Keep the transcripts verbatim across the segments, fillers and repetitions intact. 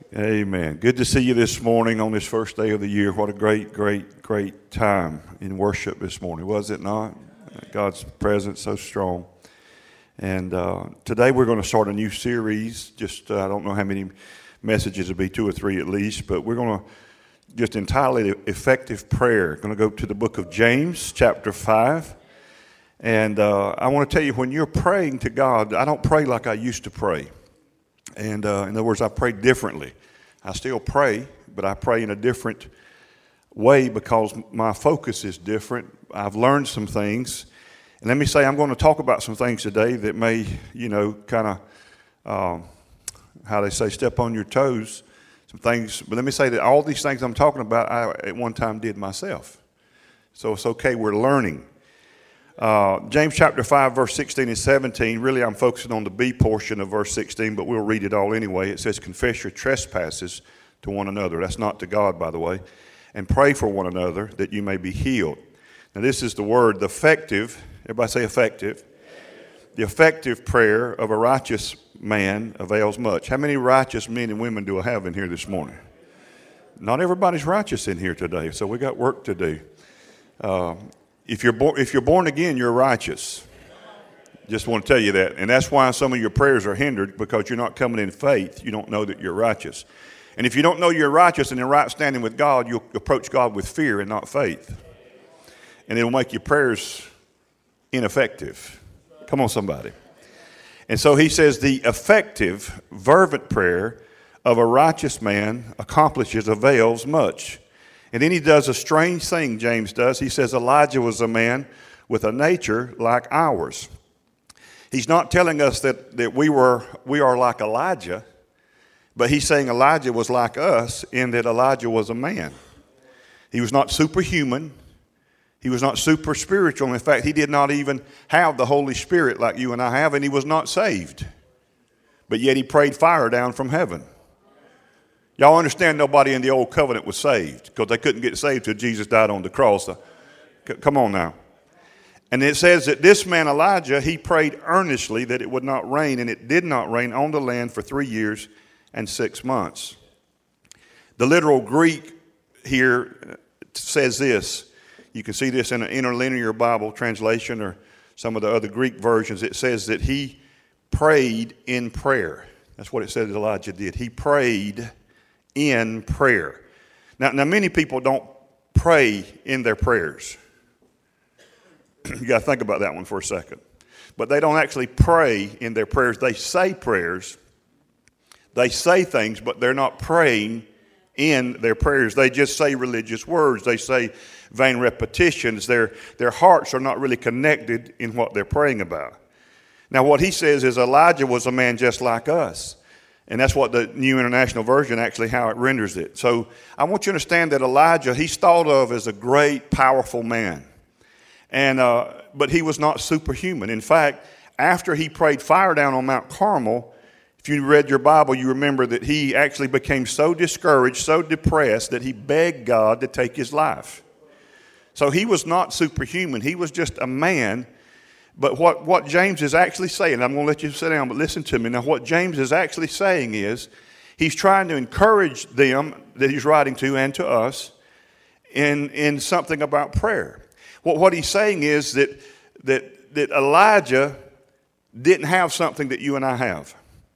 Amen. Good to see you this morning on this first day of the year. What a great, great, great time in worship this morning, was it not? God's presence so strong. And uh, today we're going to start a new series. Just, uh, I don't know how many messages, it'll be two or three at least, but we're going to just entitle it Effective Prayer. Going to go to the book of James, chapter five. And uh, I want to tell you, when you're praying to God, I don't pray like I used to pray. And uh, in other words, I pray differently. I still pray, but I pray in a different way because my focus is different. I've learned some things. And let me say, I'm going to talk about some things today that may, you know, kind of, um, how they say, step on your toes. Some things. But let me say that all these things I'm talking about, I at one time did myself. So it's okay. We're learning. Uh, James chapter five, verse sixteen and seventeen, really I'm focusing on the B portion of verse sixteen, but we'll read it all anyway. It says, confess your trespasses to one another. That's not to God, by the way. And pray for one another that you may be healed. Now this is the word, the effective, everybody say effective. The effective prayer of a righteous man avails much. How many righteous men and women do I have in here this morning? Not everybody's righteous in here today, so we got work to do. Uh, If you're, born, if you're born again, you're righteous. Just want to tell you that. And that's why some of your prayers are hindered, because you're not coming in faith. You don't know that you're righteous. And if you don't know you're righteous and in right standing with God, you'll approach God with fear and not faith. And it'll make your prayers ineffective. Come on, somebody. And so he says the effective, fervent prayer of a righteous man accomplishes, avails much. And then he does a strange thing, James does. He says Elijah was a man with a nature like ours. He's not telling us that, that we were we are like Elijah, but he's saying Elijah was like us in that Elijah was a man. He was not superhuman. He was not super spiritual. In fact, he did not even have the Holy Spirit like you and I have, and he was not saved. But yet he prayed fire down from heaven. Y'all understand nobody in the old covenant was saved because they couldn't get saved till Jesus died on the cross. So, c- come on now. And it says that this man Elijah, he prayed earnestly that it would not rain, and it did not rain on the land for three years and six months. The literal Greek here says this. You can see this in an interlinear Bible translation or some of the other Greek versions. It says that he prayed in prayer. That's what it says Elijah did. He prayed in prayer. Now, now many people don't pray in their prayers. You got to think about that one for a second. But they don't actually pray in their prayers. They say prayers. They say things, but they're not praying in their prayers. They just say religious words. They say vain repetitions. Their, their hearts are not really connected in what they're praying about. Now, what he says is Elijah was a man just like us. And that's what the New International Version actually how it renders it. So I want you to understand that Elijah, he's thought of as a great, powerful man. And uh, but he was not superhuman. In fact, after he prayed fire down on Mount Carmel, if you read your Bible, you remember that he actually became so discouraged, so depressed, that he begged God to take his life. So he was not superhuman. He was just a man. But what, what James is actually saying, I'm going to let you sit down, but listen to me. Now, what James is actually saying is he's trying to encourage them that he's writing to and to us in, in something about prayer. What, what he's saying is that, that, that Elijah didn't have something that you and I have.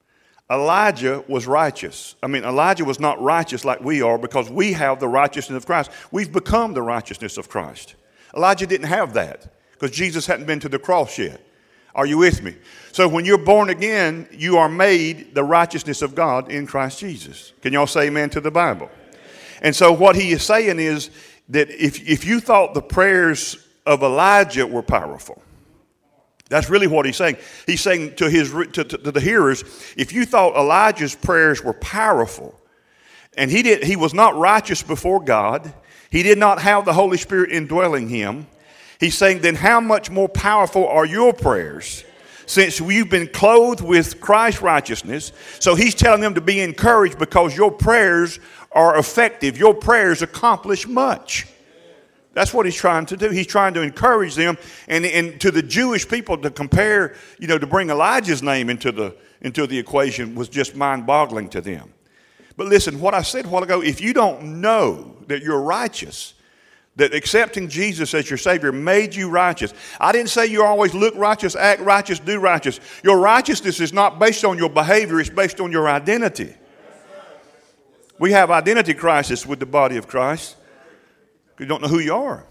Elijah was righteous. I mean, Elijah was not righteous like we are because we have the righteousness of Christ. We've become the righteousness of Christ. Elijah didn't have that, because Jesus hadn't been to the cross yet. Are you with me? So when you're born again, you are made the righteousness of God in Christ Jesus. Can y'all say amen to the Bible? And so what he is saying is that if, if you thought the prayers of Elijah were powerful, that's really what he's saying. He's saying to, his, to, to, to the hearers, if you thought Elijah's prayers were powerful, and he, did, he was not righteous before God, he did not have the Holy Spirit indwelling him, he's saying, then how much more powerful are your prayers since you've been clothed with Christ's righteousness? So he's telling them to be encouraged because your prayers are effective. Your prayers accomplish much. That's what he's trying to do. He's trying to encourage them. And, and to the Jewish people, to compare, you know, to bring Elijah's name into the, into the equation was just mind-boggling to them. But listen, what I said a while ago, if you don't know that you're righteous, that accepting Jesus as your Savior made you righteous. I didn't say you always look righteous, act righteous, do righteous. Your righteousness is not based on your behavior, it's based on your identity. We have identity crisis with the body of Christ. You don't know who you are.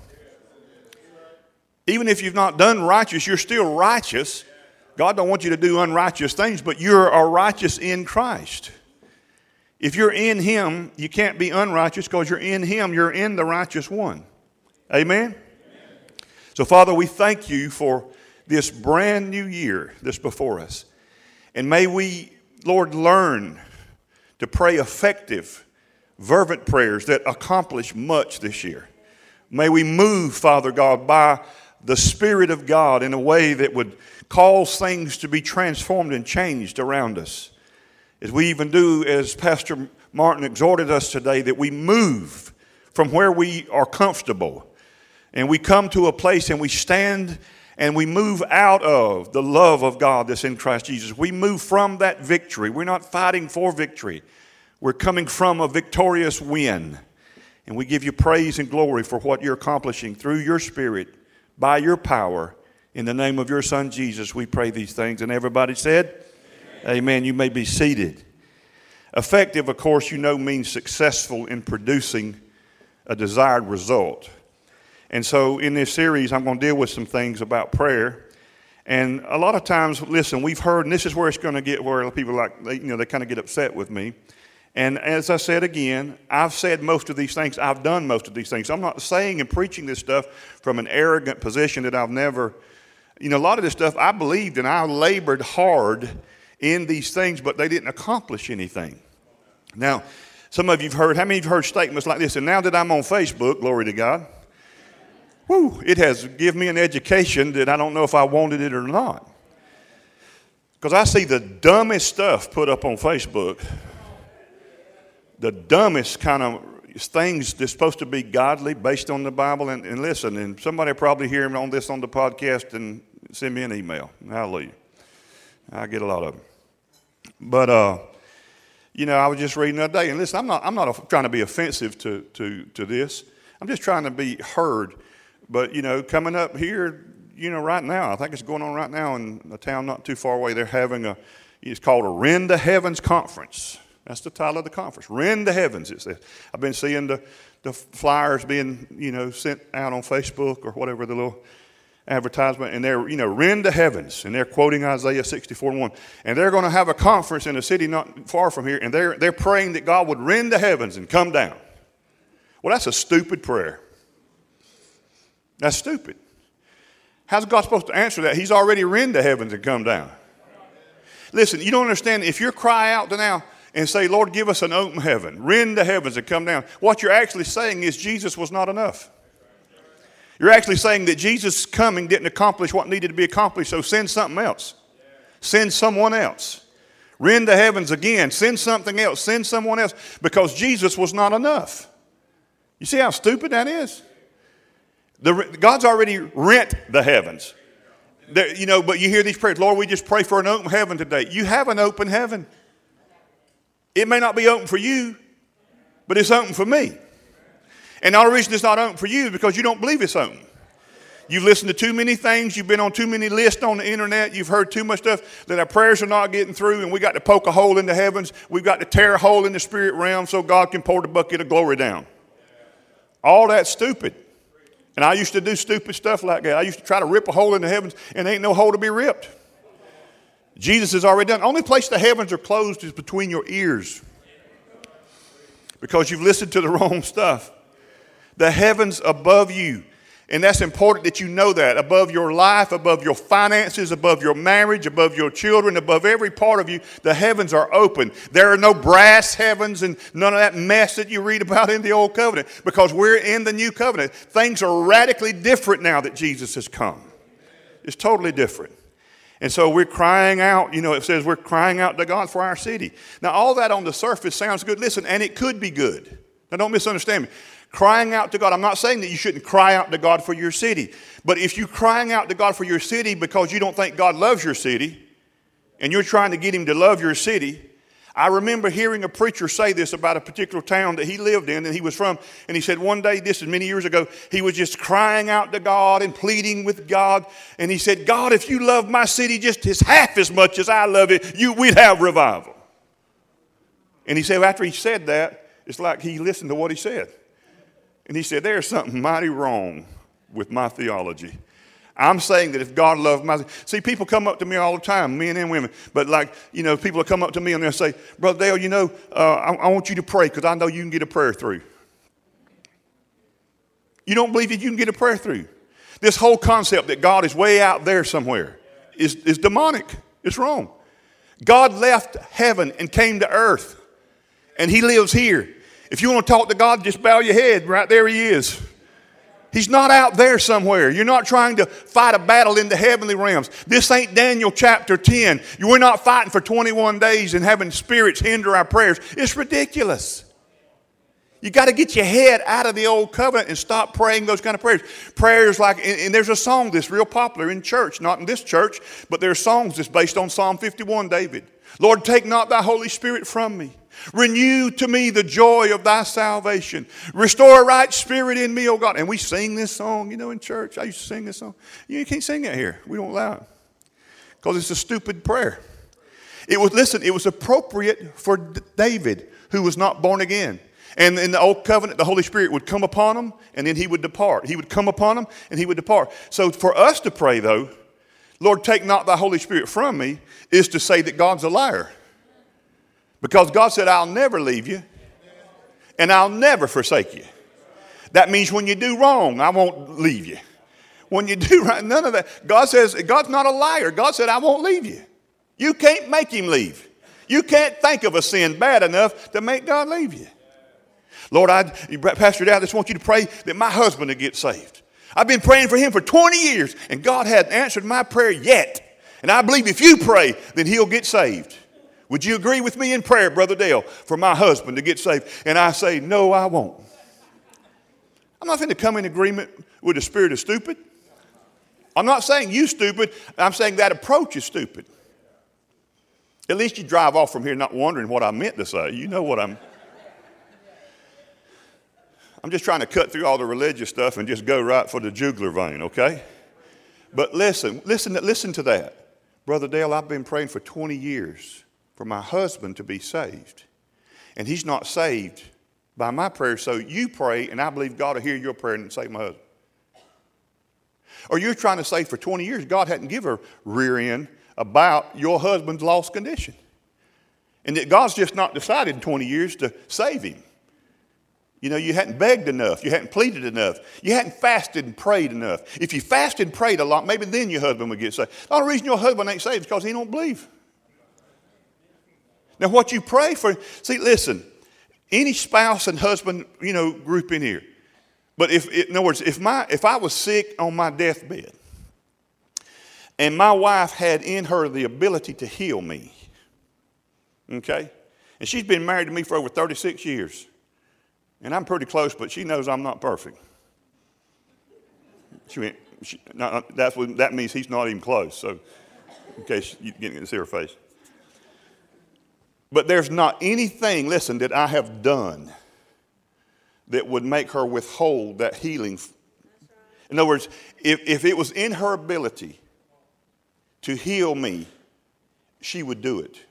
Even if you've not done righteous, you're still righteous. God don't want you to do unrighteous things, but you're a righteous in Christ. If you're in Him, you can't be unrighteous because you're in Him. You're in the righteous one. Amen? Amen? So, Father, we thank you for this brand new year that's before us. And may we, Lord, learn to pray effective, fervent prayers that accomplish much this year. May we move, Father God, by the Spirit of God in a way that would cause things to be transformed and changed around us. As we even do, as Pastor Martin exhorted us today, that we move from where we are comfortable and we come to a place and we stand and we move out of the love of God that's in Christ Jesus. We move from that victory. We're not fighting for victory. We're coming from a victorious win. And we give you praise and glory for what you're accomplishing through your Spirit, by your power. In the name of your Son, Jesus, we pray these things. And everybody said, Amen. Amen. You may be seated. Effective, of course, you know, means successful in producing a desired result. And so in this series, I'm going to deal with some things about prayer. And a lot of times, listen, we've heard, and this is where it's going to get where people like, they, you know, they kind of get upset with me. And as I said again, I've said most of these things. I've done most of these things. I'm not saying and preaching this stuff from an arrogant position that I've never, you know, a lot of this stuff I believed and I labored hard in these things, but they didn't accomplish anything. Now, some of you have heard, how many of you have heard statements like this? And now that I'm on Facebook, glory to God, whoo, it has given me an education that I don't know if I wanted it or not. Because I see the dumbest stuff put up on Facebook. The dumbest kind of things that's supposed to be godly, based on the Bible. And, and listen, and somebody will probably hear me on this on the podcast and send me an email. Hallelujah. I get a lot of them. But, uh, you know, I was just reading the other day. And listen, I'm not, I'm not trying to be offensive to, to, to this. I'm just trying to be heard. But, you know, coming up here, you know, right now, I think it's going on right now in a town not too far away. They're having a, it's called a Rend to Heavens Conference. That's the title of the conference. Rend to Heavens, it says. I've been seeing the, the flyers being, you know, sent out on Facebook or whatever, the little advertisement. And they're, you know, Rend to Heavens. And they're quoting Isaiah sixty-four and one. And they're going to have a conference in a city not far from here. And they're, they're praying that God would rend to heavens and come down. Well, that's a stupid prayer. That's stupid. How's God supposed to answer that? He's already rend to heavens and come down. Listen, you don't understand. If you cry out to now, and say, Lord, give us an open heaven. Rend the heavens and come down. What you're actually saying is Jesus was not enough. You're actually saying that Jesus' coming didn't accomplish what needed to be accomplished, so send something else. Send someone else. Rend the heavens again. Send something else. Send someone else. Because Jesus was not enough. You see how stupid that is? The, God's already rent the heavens. The, you know, but you hear these prayers, Lord, we just pray for an open heaven today. You have an open heaven. It may not be open for you, but it's open for me. And the only reason it's not open for you is because you don't believe it's open. You've listened to too many things. You've been on too many lists on the internet. You've heard too much stuff that our prayers are not getting through, and we got to poke a hole in the heavens. We've got to tear a hole in the spirit realm so God can pour the bucket of glory down. All that's stupid. And I used to do stupid stuff like that. I used to try to rip a hole in the heavens, and there ain't no hole to be ripped. Jesus has already done. The only place the heavens are closed is between your ears. Because you've listened to the wrong stuff. The heavens above you. And that's important that you know that. Above your life, above your finances, above your marriage, above your children, above every part of you, the heavens are open. There are no brass heavens and none of that mess that you read about in the Old Covenant. Because we're in the New Covenant. Things are radically different now that Jesus has come. It's totally different. And so we're crying out, you know, it says we're crying out to God for our city. Now, all that on the surface sounds good. Listen, and it could be good. Now, don't misunderstand me. Crying out to God, I'm not saying that you shouldn't cry out to God for your city. But if you're crying out to God for your city because you don't think God loves your city, and you're trying to get him to love your city, I remember hearing a preacher say this about a particular town that he lived in and he was from. And he said one day, this is many years ago, he was just crying out to God and pleading with God. And he said, God, if you love my city just as half as much as I love it, you, we'd have revival. And he said after he said that, it's like he listened to what he said. And he said, there's something mighty wrong with my theology. I'm saying that if God loved my... See, people come up to me all the time, men and women. But like, you know, people will come up to me and they'll say, Brother Dale, you know, uh, I, I want you to pray because I know you can get a prayer through. You don't believe that you can get a prayer through. This whole concept that God is way out there somewhere is, is demonic. It's wrong. God left heaven and came to earth. And he lives here. If you want to talk to God, just bow your head. Right there he is. He's not out there somewhere. You're not trying to fight a battle in the heavenly realms. This ain't Daniel chapter ten. We're not fighting for twenty-one days and having spirits hinder our prayers. It's ridiculous. You got to get your head out of the old covenant and stop praying those kind of prayers. Prayers like, and, and there's a song that's real popular in church, not in this church, but there's songs that's based on Psalm fifty-one, David. Lord, take not thy Holy Spirit from me. Renew to me the joy of thy salvation. Restore a right spirit in me, O God. And we sing this song, you know, in church. I used to sing this song. You can't sing it here. We don't allow it. Because it's a stupid prayer. It was, listen, it was appropriate for David, who was not born again. And in the old covenant, the Holy Spirit would come upon him, and then he would depart. He would come upon him, and he would depart. So for us to pray, though, Lord, take not thy Holy Spirit from me, is to say that God's a liar. Because God said, I'll never leave you, and I'll never forsake you. That means when you do wrong, I won't leave you. When you do right, none of that. God says, God's not a liar. God said, I won't leave you. You can't make him leave. You can't think of a sin bad enough to make God leave you. Lord, I, Pastor Dad, I just want you to pray that my husband will get saved. I've been praying for him for twenty years, and God hadn't answered my prayer yet. And I believe if you pray, then he'll get saved. Would you agree with me in prayer, Brother Dale, for my husband to get saved? And I say, no, I won't. I'm not going to come in agreement with the spirit of stupid. I'm not saying you stupid. I'm saying that approach is stupid. At least you drive off from here not wondering what I meant to say. You know what I'm... I'm just trying to cut through all the religious stuff and just go right for the jugular vein, okay? But listen, listen, listen to that. Brother Dale, I've been praying for twenty years for my husband to be saved. And he's not saved by my prayer. So you pray, and I believe God will hear your prayer and save my husband. Or you're trying to say for twenty years, God hadn't given a rear end about your husband's lost condition. And that God's just not decided in twenty years to save him. You know, you hadn't begged enough. You hadn't pleaded enough. You hadn't fasted and prayed enough. If you fasted and prayed a lot, maybe then your husband would get saved. The only reason your husband ain't saved is because he don't believe. Now, what you pray for, see, listen, any spouse and husband, you know, group in here. But if, in other words, if, my, if I was sick on my deathbed and my wife had in her the ability to heal me, okay, and she's been married to me for over thirty-six years, and I'm pretty close, but she knows I'm not perfect. She went, she, no, that's what, that means he's not even close, so in case you get to see her face. But there's not anything, listen, that I have done that would make her withhold that healing. In other words, if, if it was in her ability to heal me, she would do it.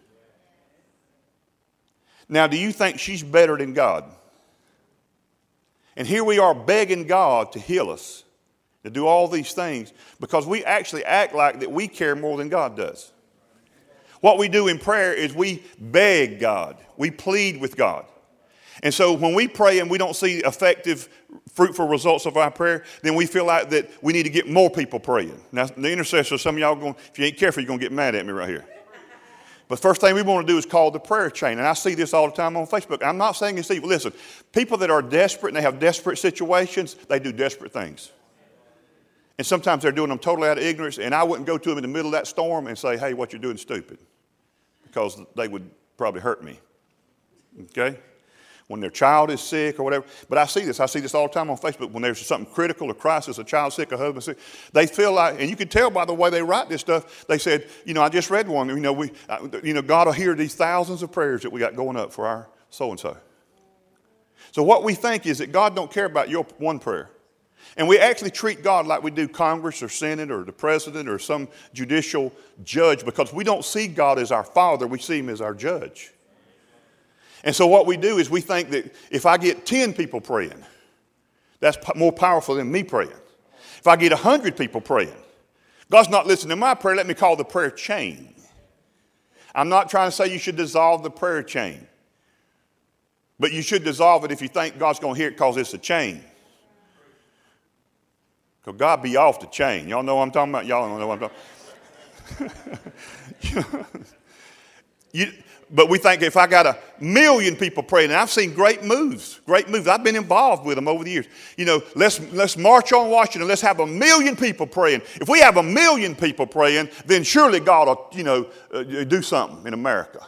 Now, do you think she's better than God? And here we are begging God to heal us, to do all these things, because we actually act like that we care more than God does. What we do in prayer is we beg God. We plead with God. And so when we pray and we don't see effective, fruitful results of our prayer, then we feel like that we need to get more people praying. Now, the intercessors, some of y'all, going, if you ain't careful, you're going to get mad at me right here. But first thing we want to do is call the prayer chain. And I see this all the time on Facebook. I'm not saying it's evil. Listen, people that are desperate and they have desperate situations, they do desperate things. And sometimes they're doing them totally out of ignorance. And I wouldn't go to them in the middle of that storm and say, hey, what you're doing is stupid. Because they would probably hurt me. Okay? when their child is sick or whatever. But I see this. I see this all the time on Facebook. When there's something critical, a crisis, a child sick, a husband sick, they feel like, and you can tell by the way they write this stuff, they said, you know, I just read one, you know, we, you know, God will hear these thousands of prayers that we got going up for our so-and-so. So what we think is that God don't care about your one prayer. And we actually treat God like we do Congress or Senate or the president or some judicial judge, because we don't see God as our father, we see him as our judge. And so what we do is we think that if I get ten people praying, that's more powerful than me praying. If I get one hundred people praying, God's not listening to my prayer, let me call the prayer chain. I'm not trying to say you should dissolve the prayer chain. But you should dissolve it if you think God's going to hear it because it's a chain. Because God be off the chain. Y'all know what I'm talking about? Y'all don't know what I'm talking about. you, but we think if I got a million people praying, and I've seen great moves, great moves. I've been involved with them over the years. You know, let's, let's march on Washington. Let's have a million people praying. If we have a million people praying, then surely God will, you know, uh, do something in America.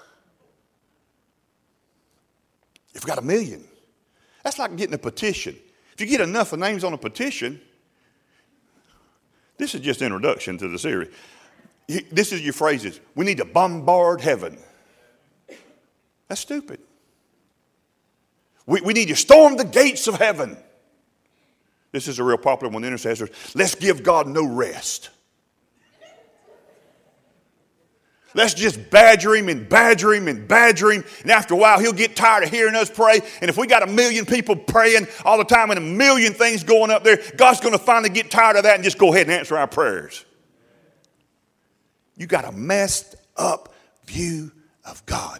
If we got a million, that's like getting a petition. If you get enough of names on a petition, this is just introduction to the series. This is your phrases. We need to bombard heaven. That's stupid. We, we need to storm the gates of heaven. This is a real popular one, the intercessors. Let's give God no rest. Let's just badger him and badger him and badger him. And after a while, he'll get tired of hearing us pray. And if we got a million people praying all the time and a million things going up there, God's going to finally get tired of that and just go ahead and answer our prayers. You got a messed up view of God.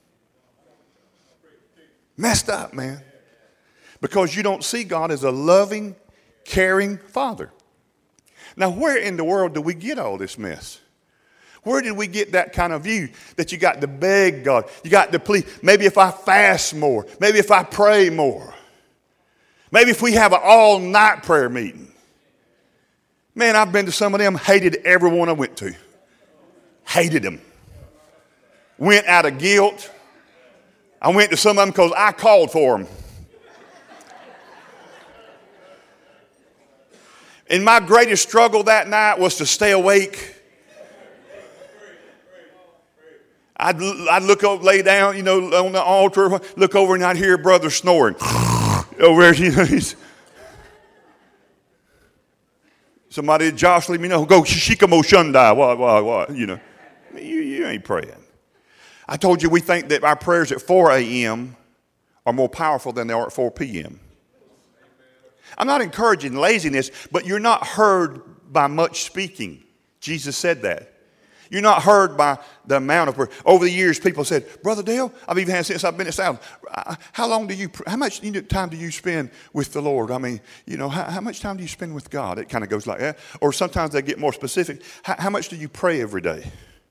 Messed up, man. Because you don't see God as a loving, caring Father. Now, where in the world do we get all this mess? Where did we get that kind of view that you got to beg God? You got to plead. Maybe if I fast more. Maybe if I pray more. Maybe if we have an all-night prayer meeting. Man, I've been to some of them, hated every one I went to. Hated them. Went out of guilt. I went to some of them because I called for them. And my greatest struggle that night was to stay awake. I'd, I'd look up, lay down, you know, on the altar, look over and I'd hear a brother snoring. Over there, you know, he's, somebody jostling me, you know, go shikamo shundai, what, what, what, you know. You, you ain't praying. I told you we think that our prayers at four a.m. are more powerful than they are at four p.m. I'm not encouraging laziness, but you're not heard by much speaking. Jesus said that. You're not heard by the amount of prayer. Over the years, people said, Brother Dale, I've even had since I've been at South, how long do you, how much time do you spend with the Lord? I mean, you know, how, how much time do you spend with God? It kind of goes like that. Or sometimes they get more specific. How, how much do you pray every day?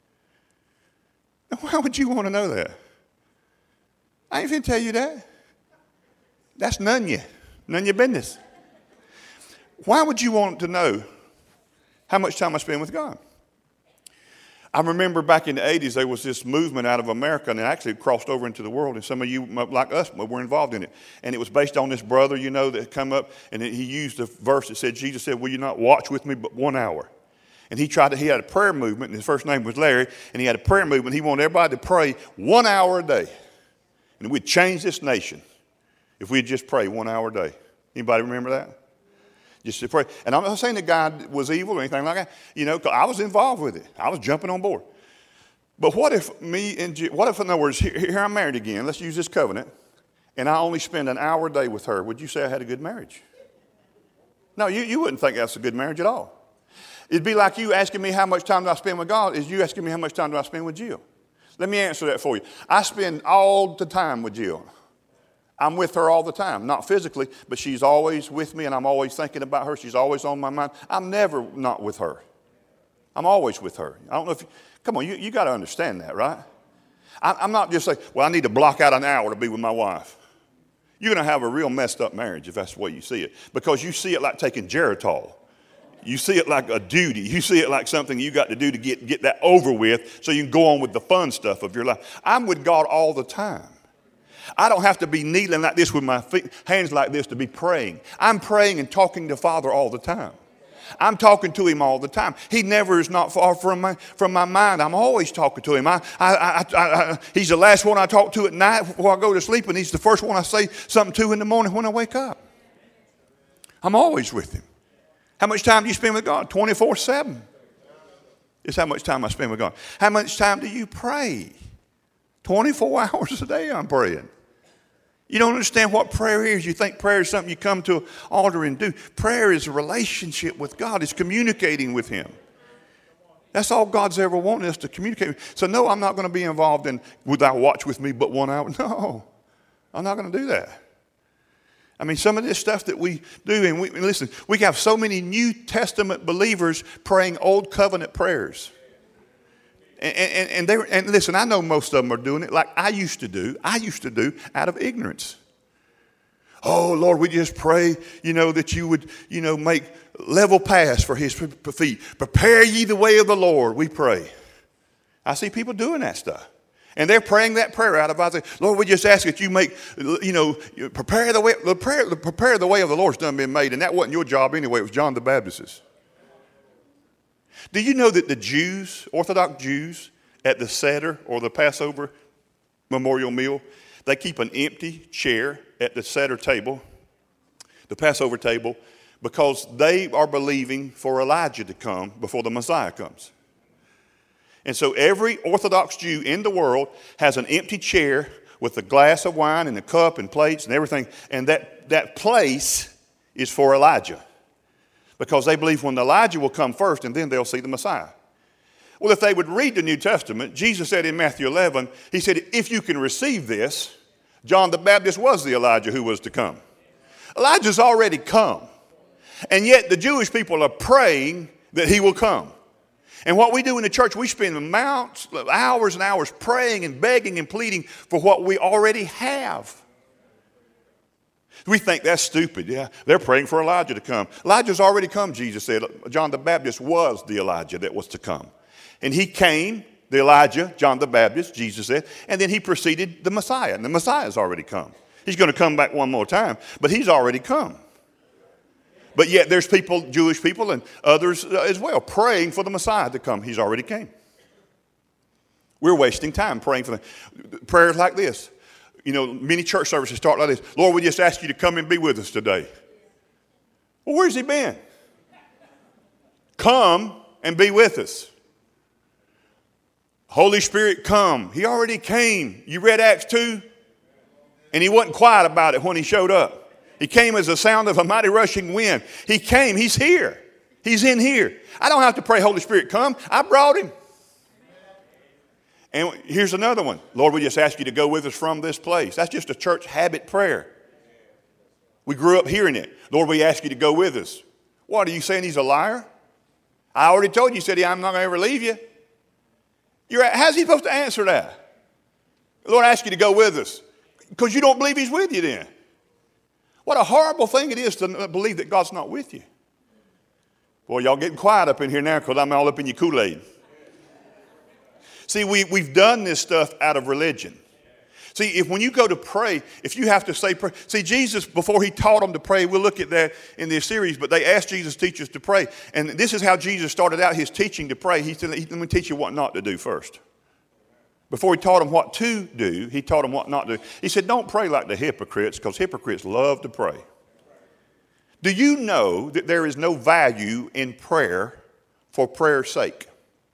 Why would you want to know that? I ain't going to tell you that. That's none of you. None of your business. Why would you want to know how much time I spend with God? I remember back in the eighties, there was this movement out of America, and it actually crossed over into the world, and some of you, like us, were involved in it. And it was based on this brother, you know, that had come up, and he used a verse that said, Jesus said, will you not watch with me but one hour? And he tried to, he had a prayer movement, and his first name was Larry, and he had a prayer movement. He wanted everybody to pray one hour a day. And we'd change this nation if we'd just pray one hour a day. Anybody remember that? Just to pray. And I'm not saying the guy was evil or anything like that. You know, 'cause I was involved with it. I was jumping on board. But what if me and, what if in other words, here, here I'm married again. Let's use this covenant. And I only spend an hour a day with her. Would you say I had a good marriage? No, you, you wouldn't think that's a good marriage at all. It'd be like you asking me how much time do I spend with God is you asking me how much time do I spend with Jill. Let me answer that for you. I spend all the time with Jill. I'm with her all the time, not physically, but she's always with me and I'm always thinking about her. She's always on my mind. I'm never not with her. I'm always with her. I don't know if, you, come on, you, you got to understand that, right? I, I'm not just saying, well, I need to block out an hour to be with my wife. You're going to have a real messed up marriage if that's the way you see it, because you see it like taking Geritol. You see it like a duty. You see it like something you got to do to get, get that over with so you can go on with the fun stuff of your life. I'm with God all the time. I don't have to be kneeling like this with my feet, hands like this to be praying. I'm praying and talking to Father all the time. I'm talking to him all the time. He never is not far from my, from my mind. I'm always talking to him. I, I, I, I, I, he's the last one I talk to at night before I go to sleep, and he's the first one I say something to in the morning when I wake up. I'm always with him. How much time do you spend with God? twenty-four seven. It's how much time I spend with God. How much time do you pray? twenty-four hours a day I'm praying. You don't understand what prayer is. You think prayer is something you come to an altar and do. Prayer is a relationship with God. It's communicating with him. That's all God's ever wanted us to communicate with. So no, I'm not going to be involved in, would thou watch with me but one hour? No, I'm not going to do that. I mean, some of this stuff that we do, and we, listen, we have so many New Testament believers praying old covenant prayers. And, and, and, they, and listen, I know most of them are doing it like I used to do. I used to do out of ignorance. Oh, Lord, we just pray, you know, that you would, you know, make level paths for his feet. Prepare ye the way of the Lord, we pray. I see people doing that stuff. And they're praying that prayer out of Isaiah. Lord, we just ask that you make, you know, prepare the way, prepare, prepare the way of the Lord's done been made. And that wasn't your job anyway. It was John the Baptist's. Do you know that the Jews, Orthodox Jews, at the Seder or the Passover memorial meal, they keep an empty chair at the Seder table, the Passover table, because they are believing for Elijah to come before the Messiah comes. And so every Orthodox Jew in the world has an empty chair with a glass of wine and a cup and plates and everything, and that, that place is for Elijah. Because they believe when Elijah will come first and then they'll see the Messiah. Well, if they would read the New Testament, Jesus said in Matthew eleven, he said, if you can receive this, John the Baptist was the Elijah who was to come. Elijah's already come. And yet the Jewish people are praying that he will come. And what we do in the church, we spend amounts, hours and hours praying and begging and pleading for what we already have. We think that's stupid. Yeah, they're praying for Elijah to come. Elijah's already come, Jesus said. John the Baptist was the Elijah that was to come. And he came, the Elijah, John the Baptist, Jesus said, and then he preceded the Messiah. And the Messiah's already come. He's going to come back one more time, but he's already come. But yet there's people, Jewish people and others as well, praying for the Messiah to come. He's already came. We're wasting time praying for them. Prayers like this. You know, many church services start like this. Lord, we just ask you to come and be with us today. Well, where's he been? Come and be with us. Holy Spirit, come. He already came. You read Acts two? And he wasn't quiet about it when he showed up. He came as the sound of a mighty rushing wind. He came. He's here. He's in here. I don't have to pray, Holy Spirit, come. I brought him. And here's another one. Lord, we just ask you to go with us from this place. That's just a church habit prayer. We grew up hearing it. Lord, we ask you to go with us. What, are you saying he's a liar? I already told you, he said, I'm not going to ever leave you. You're, how's he supposed to answer that? Lord, I ask you to go with us. Because you don't believe he's with you then. What a horrible thing it is to believe that God's not with you. Boy, y'all getting quiet up in here now because I'm all up in your Kool-Aid. See, we, we've done this stuff out of religion. See, if when you go to pray, if you have to say pray. See, Jesus, before he taught them to pray, we'll look at that in this series, but they asked Jesus' teachers to pray. And this is how Jesus started out his teaching to pray. He said, let me teach you what not to do first. Before he taught them what to do, he taught them what not to do. He said, don't pray like the hypocrites, because hypocrites love to pray. Do you know that there is no value in prayer for prayer's sake?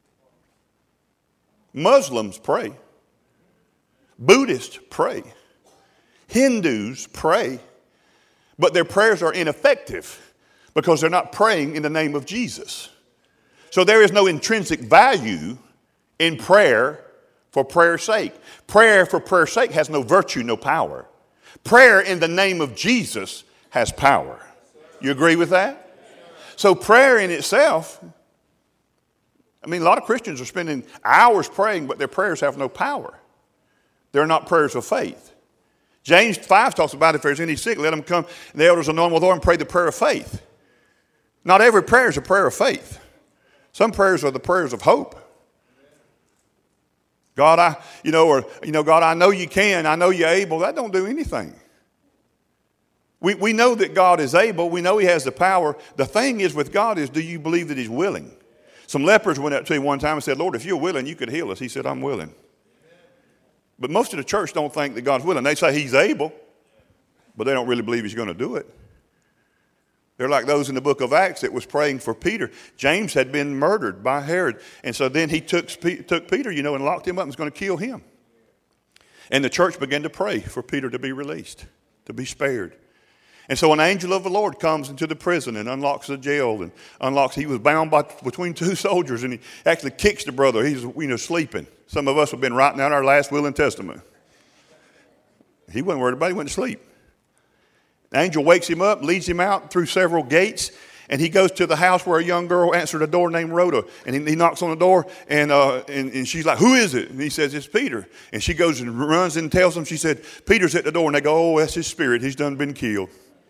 Muslims pray. Buddhists pray. Hindus pray. But their prayers are ineffective because they're not praying in the name of Jesus. So there is no intrinsic value in prayer for prayer's sake. Prayer for prayer's sake has no virtue, no power. Prayer in the name of Jesus has power. You agree with that? So prayer in itself, I mean, a lot of Christians are spending hours praying, but their prayers have no power. They're not prayers of faith. James five talks about if there's any sick, let them come, the elders anoint with oil and pray the prayer of faith. Not every prayer is a prayer of faith. Some prayers are the prayers of hope. God, I, you know, or, you know, God, I know you can. I know you're able. That don't do anything. We, we know that God is able. We know he has the power. The thing is with God is, do you believe that he's willing? Some lepers went up to him one time and said, Lord, if you're willing, you could heal us. He said, I'm willing. But most of the church don't think that God's willing. They say he's able, but they don't really believe he's going to do it. They're like those in the book of Acts that was praying for Peter. James had been murdered by Herod. And so then he took, took Peter, you know, and locked him up and was going to kill him. And the church began to pray for Peter to be released, to be spared. And so an angel of the Lord comes into the prison and unlocks the jail and unlocks. He was bound by, between two soldiers, and he actually kicks the brother. He's, you know, sleeping. Some of us have been writing out our last will and testament. He wasn't worried about it. He went to sleep. The angel wakes him up, leads him out through several gates, and he goes to the house where a young girl answered a door named Rhoda. And he, he knocks on the door, and, uh, and, and she's like, who is it? And he says, it's Peter. And she goes and runs and tells him, she said, Peter's at the door. And they go, oh, that's his spirit. He's done been killed.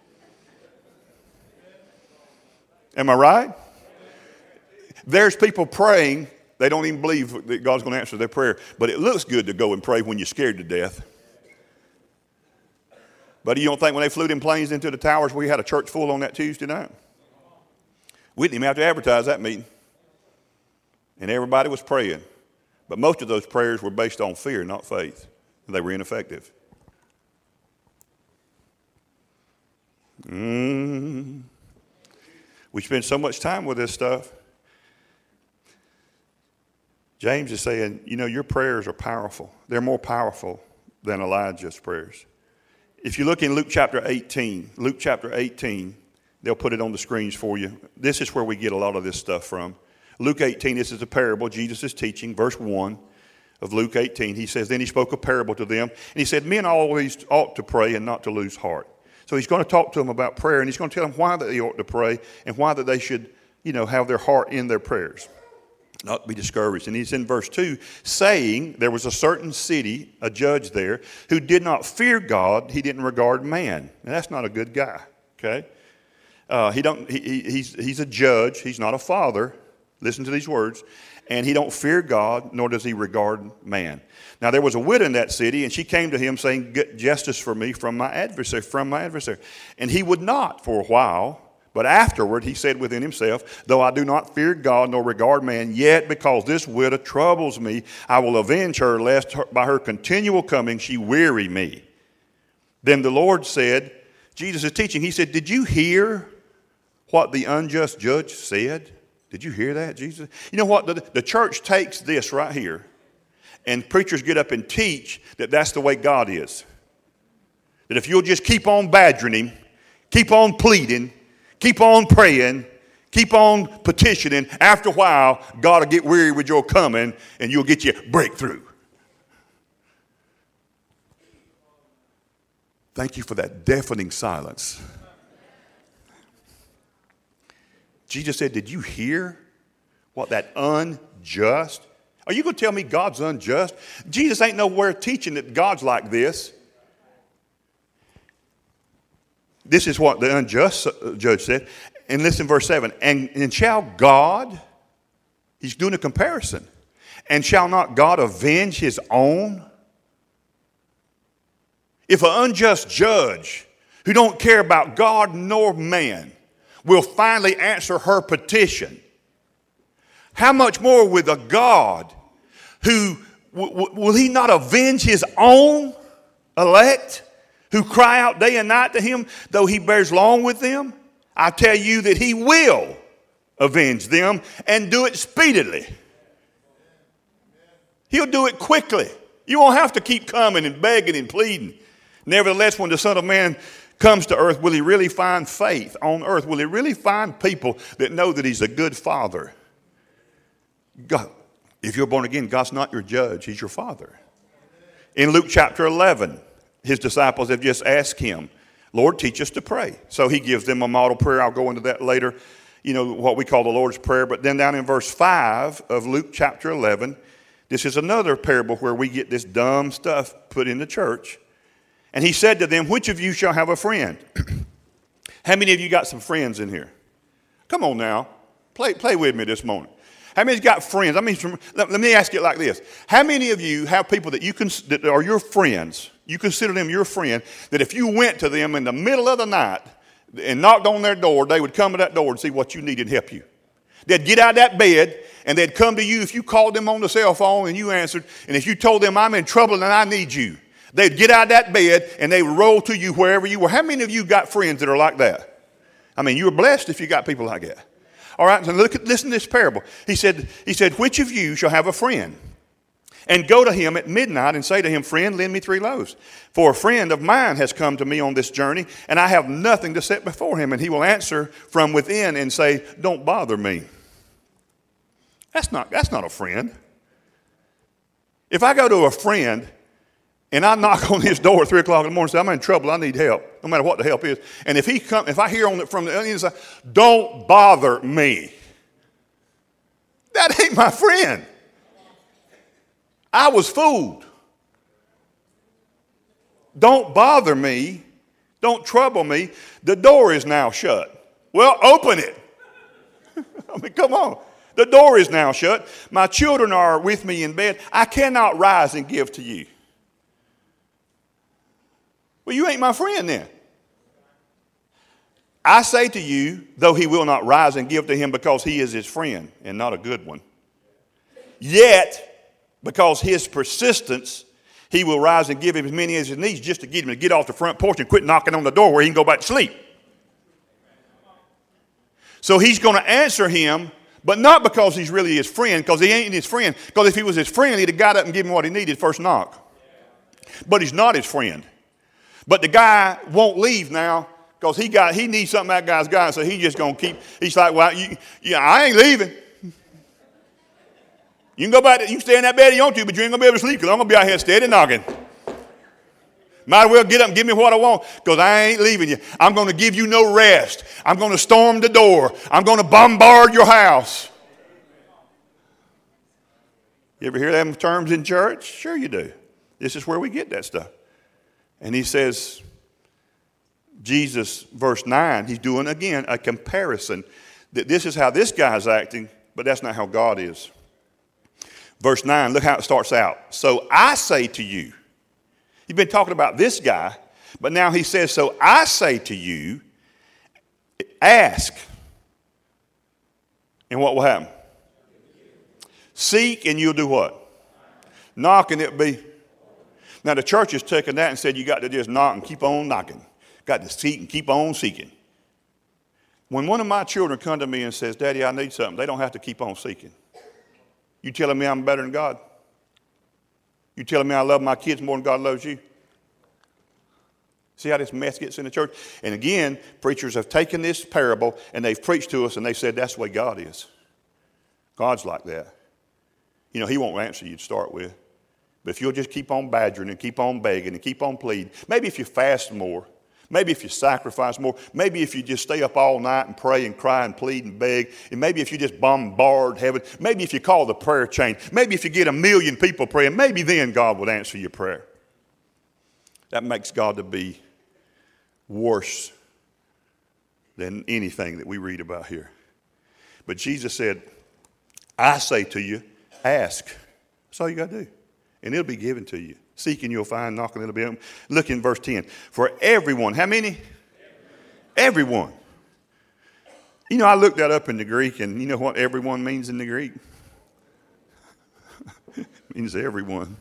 Am I right? There's people praying. They don't even believe that God's going to answer their prayer. But it looks good to go and pray when you're scared to death. But you don't think when they flew them planes into the towers, we had a church full on that Tuesday night? We didn't even have to advertise that meeting. And everybody was praying. But most of those prayers were based on fear, not faith. And they were ineffective. Mm. We spend so much time with this stuff. James is saying, you know, your prayers are powerful. They're more powerful than Elijah's prayers. If you look in Luke chapter eighteen, Luke chapter eighteen, they'll put it on the screens for you. This is where we get a lot of this stuff from. Luke eighteen, this is a parable. Jesus is teaching, verse one of Luke eighteen. He says, then he spoke a parable to them. And he said, men always ought to pray and not to lose heart. So he's going to talk to them about prayer, and he's going to tell them why they ought to pray and why that they should, you know, have their heart in their prayers, not be discouraged. And he's in verse two, saying, there was a certain city, a judge there, who did not fear God. He didn't regard man. And that's not a good guy, okay? Uh, he don't. He, he's, he's a judge. He's not a father. Listen to these words. And he don't fear God, nor does he regard man. Now there was a widow in that city, and she came to him saying, get justice for me from my adversary, from my adversary. And he would not for a while. But afterward he said within himself, though I do not fear God nor regard man, yet because this widow troubles me, I will avenge her, lest her, by her continual coming she weary me. Then the Lord said, Jesus is teaching, he said, did you hear what the unjust judge said? Did you hear that, Jesus? You know what? The, the church takes this right here, and preachers get up and teach that that's the way God is. That if you'll just keep on badgering him, keep on pleading, keep on praying, keep on petitioning, after a while, God will get weary with your coming, and you'll get your breakthrough. Thank you for that deafening silence. Jesus said, did you hear what that unjust? Are you going to tell me God's unjust? Jesus ain't nowhere teaching that God's like this. This is what the unjust judge said. And listen, verse seven. And, and shall God, he's doing a comparison. And shall not God avenge his own? If an unjust judge who don't care about God nor man will finally answer her petition, how much more with a God who, w- w- will he not avenge his own elect who cry out day and night to him, though he bears long with them? I tell you that he will avenge them and do it speedily. He'll do it quickly. You won't have to keep coming and begging and pleading. Nevertheless, when the Son of Man comes to earth, will he really find faith on earth? Will he really find people that know that he's a good father? God, if you're born again, God's not your judge. He's your father. In Luke chapter eleven, his disciples have just asked him, Lord, teach us to pray. So he gives them a model prayer. I'll go into that later, you know, what we call the Lord's Prayer. But then down in verse five of Luke chapter eleven, this is another parable where we get this dumb stuff put in the church. And he said to them, which of you shall have a friend? How many of you got some friends in here? Come on now. Play, play with me this morning. How many's got friends? I mean, let, let me ask it like this. How many of you have people that you can, that are your friends, you consider them your friend, that if you went to them in the middle of the night and knocked on their door, they would come to that door and see what you needed and help you? They'd get out of that bed and they'd come to you if you called them on the cell phone and you answered, and if you told them, I'm in trouble and I need you, they'd get out of that bed and they would roll to you wherever you were. How many of you got friends that are like that? I mean, you're blessed if you got people like that. All right, so look at, listen to this parable. He said, he said, which of you shall have a friend and go to him at midnight and say to him, friend, lend me three loaves. For a friend of mine has come to me on this journey, and I have nothing to set before him. And he will answer from within and say, don't bother me. That's not, that's not a friend. If I go to a friend and I knock on his door at three o'clock in the morning and say, I'm in trouble, I need help, no matter what the help is. And if he come, if I hear on it from the other side, don't bother me. That ain't my friend. I was fooled. Don't bother me. Don't trouble me. The door is now shut. Well, open it. I mean, come on. The door is now shut. My children are with me in bed. I cannot rise and give to you. Well, you ain't my friend then. I say to you, though he will not rise and give to him because he is his friend and not a good one, yet because his persistence, he will rise and give him as many as he needs just to get him to get off the front porch and quit knocking on the door where he can go back to sleep. So he's going to answer him, but not because he's really his friend, because he ain't his friend. Because if he was his friend, he'd have got up and given him what he needed first knock. But he's not his friend. But the guy won't leave now because he got he needs something that guy's got, so he's just going to keep, he's like, well, you, yeah, I ain't leaving. You can go back, you can stay in that bed if you want to, but you ain't going to be able to sleep because I'm going to be out here steady knocking. Might as well get up and give me what I want because I ain't leaving you. I'm going to give you no rest. I'm going to storm the door. I'm going to bombard your house. You ever hear them terms in church? Sure you do. This is where we get that stuff. And he says, Jesus, verse nine, he's doing again a comparison. That this is how this guy's acting, but that's not how God is. Verse nine, look how it starts out. So I say to you, he's been talking about this guy, but now he says, so I say to you, ask. And what will happen? Seek and you'll do what? Knock and it'll be. Now the church has taken that and said you got to just knock and keep on knocking. Got to seek and keep on seeking. When one of my children come to me and says, Daddy, I need something, they don't have to keep on seeking. You telling me I'm better than God? You telling me I love my kids more than God loves you? See how this mess gets in the church? And again, preachers have taken this parable and they've preached to us and they said that's the way God is. God's like that. You know, he won't answer you to start with. But if you'll just keep on badgering and keep on begging and keep on pleading, maybe if you fast more, maybe if you sacrifice more, maybe if you just stay up all night and pray and cry and plead and beg, and maybe if you just bombard heaven, maybe if you call the prayer chain, maybe if you get a million people praying, maybe then God would answer your prayer. That makes God to be worse than anything that we read about here. But Jesus said, I say to you, ask. That's all you got to do. And it'll be given to you. Seek and you'll find, knock and it'll be open. Look in verse ten. For everyone, how many? Everyone. You know, I looked that up in the Greek, and you know what everyone means in the Greek? It means everyone.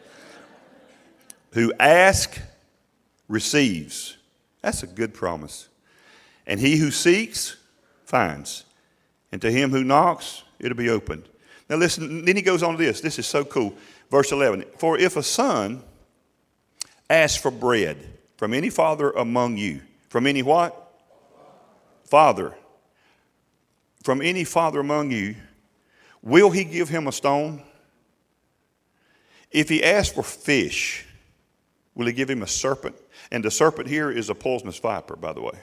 Who ask, receives. That's a good promise. And he who seeks, finds. And to him who knocks, it'll be opened. Now listen, then he goes on to this. This is so cool. Verse eleven, for if a son asks for bread from any father among you, from any what? Father. From any father among you, will he give him a stone? If he asks for fish, will he give him a serpent? And the serpent here is a poisonous viper, by the way.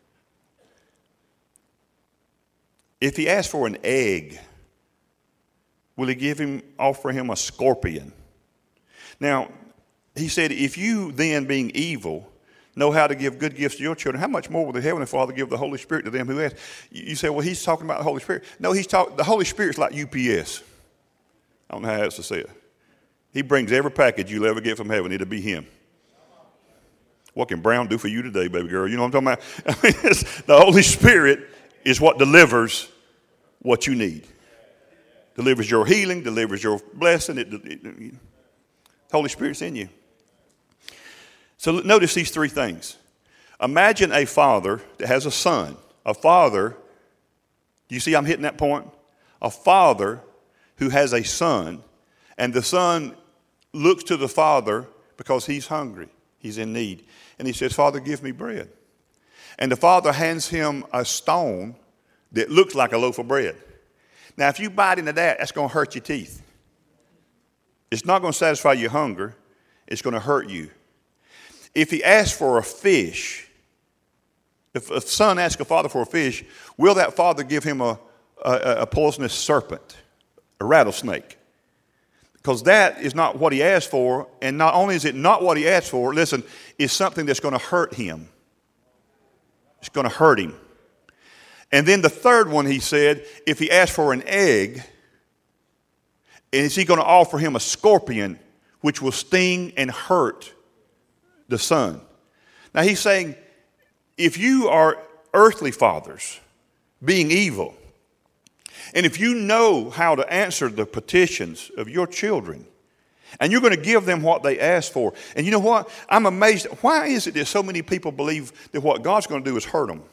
If he asks for an egg, will he give him, offer him a scorpion? Now, he said, if you then being evil know how to give good gifts to your children, how much more will the Heavenly Father give the Holy Spirit to them who ask? You say, well, he's talking about the Holy Spirit. No, he's talking, the Holy Spirit's like U P S. I don't know how else to say it. He brings every package you'll ever get from heaven. It'll be him. What can Brown do for you today, baby girl? You know what I'm talking about? I mean, it's, the Holy Spirit is what delivers what you need. Delivers your healing, delivers your blessing. It, it, it, the Holy Spirit's in you. So notice these three things. Imagine a father that has a son. A father, do you see I'm hitting that point? A father who has a son, and the son looks to the father because he's hungry. He's in need. And he says, Father, give me bread. And the father hands him a stone that looks like a loaf of bread. Now, if you bite into that, that's going to hurt your teeth. It's not going to satisfy your hunger. It's going to hurt you. If he asks for a fish, if a son asks a father for a fish, will that father give him a, a, a poisonous serpent, a rattlesnake? Because that is not what he asked for, and not only is it not what he asked for, listen, it's something that's going to hurt him. It's going to hurt him. And then the third one, he said, if he asked for an egg, is he going to offer him a scorpion which will sting and hurt the son? Now he's saying, if you are earthly fathers being evil, and if you know how to answer the petitions of your children, and you're going to give them what they ask for, and you know what? I'm amazed. Why is it that so many people believe that what God's going to do is hurt them?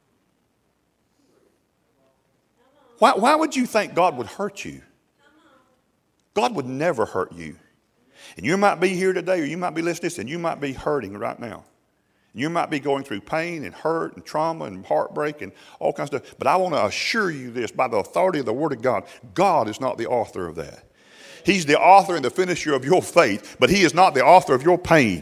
Why, why would you think God would hurt you? God would never hurt you. And you might be here today, or you might be listening to this, and you might be hurting right now. You might be going through pain and hurt and trauma and heartbreak and all kinds of stuff. But I want to assure you this, by the authority of the Word of God, God is not the author of that. He's the author and the finisher of your faith, but he is not the author of your pain.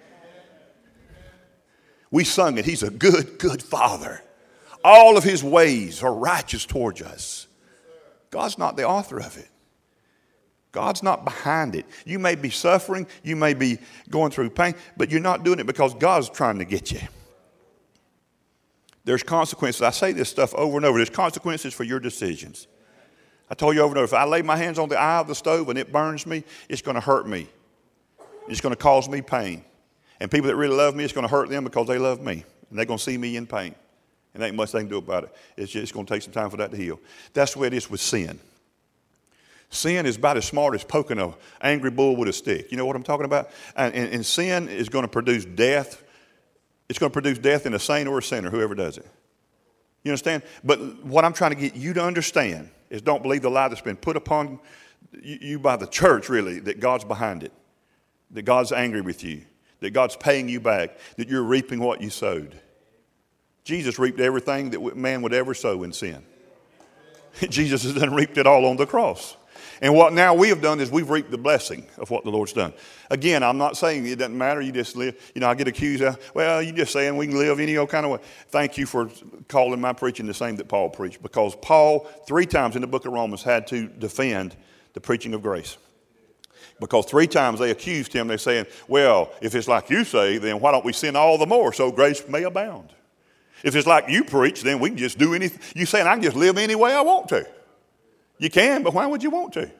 We sung it. He's a good, good Father. All of his ways are righteous towards us. God's not the author of it. God's not behind it. You may be suffering, you may be going through pain, but you're not doing it because God's trying to get you. There's consequences. I say this stuff over and over. There's consequences for your decisions. I told you over and over, if I lay my hands on the eye of the stove and it burns me, it's going to hurt me. It's going to cause me pain. And people that really love me, it's going to hurt them because they love me. And they're going to see me in pain. And there ain't much they can do about it. It's just going to take some time for that to heal. That's the way it is with sin. Sin is about as smart as poking an angry bull with a stick. You know what I'm talking about? And, and, and sin is going to produce death. It's going to produce death in a saint or a sinner, whoever does it. You understand? But what I'm trying to get you to understand is don't believe the lie that's been put upon you by the church, really, that God's behind it, that God's angry with you, that God's paying you back, that you're reaping what you sowed. Jesus reaped everything that man would ever sow in sin. Jesus has done reaped it all on the cross. And what now we have done is we've reaped the blessing of what the Lord's done. Again, I'm not saying it doesn't matter. You just live. You know, I get accused of, well, you're just saying we can live any old kind of way. Thank you for calling my preaching the same that Paul preached. Because Paul, three times in the book of Romans, had to defend the preaching of grace. Because three times they accused him. They're saying, well, if it's like you say, then why don't we sin all the more so grace may abound? If it's like you preach, then we can just do anything. You saying I can just live any way I want to. You can, but why would you want to?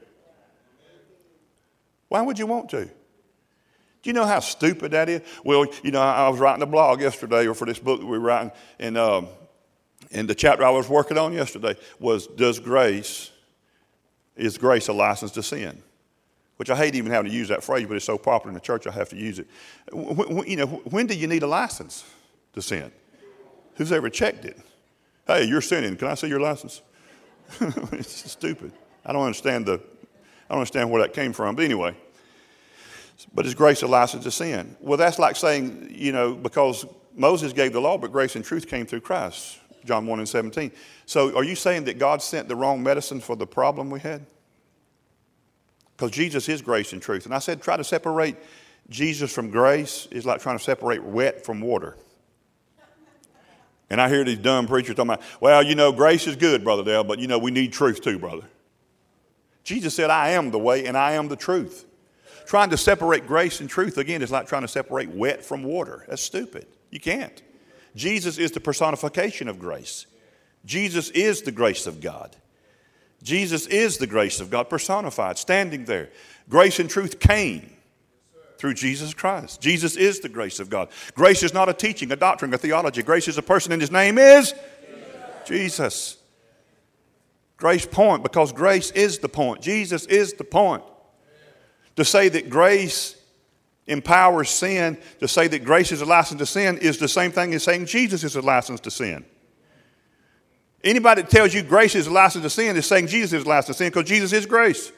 Why would you want to? Do you know how stupid that is? Well, you know, I was writing a blog yesterday, or for this book that we were writing, and, um, and the chapter I was working on yesterday was, does grace, is grace a license to sin? Which I hate even having to use that phrase, but it's so popular in the church I have to use it. When, you know, when do you need a license to sin? Who's ever checked it? Hey, you're sinning. Can I see your license? It's stupid. I don't understand the, I don't understand where that came from. But anyway, but is grace a license to sin? Well, that's like saying, you know, because Moses gave the law, but grace and truth came through Christ. John one and seventeen. So are you saying that God sent the wrong medicine for the problem we had? Because Jesus is grace and truth. And I said try to separate Jesus from grace is like trying to separate wet from water. And I hear these dumb preachers talking about, well, you know, grace is good, Brother Dale, but, you know, we need truth too, brother. Jesus said, I am the way and I am the truth. Trying to separate grace and truth, again, is like trying to separate wet from water. That's stupid. You can't. Jesus is the personification of grace. Jesus is the grace of God. Jesus is the grace of God personified, standing there. Grace and truth came through Jesus Christ. Jesus is the grace of God. Grace is not a teaching, a doctrine, a theology. Grace is a person, and his name is Jesus. Jesus. Grace point, because grace is the point. Jesus is the point. To say that grace empowers sin, to say that grace is a license to sin, is the same thing as saying Jesus is a license to sin. Anybody that tells you grace is a license to sin is saying Jesus is a license to sin, because Jesus is grace.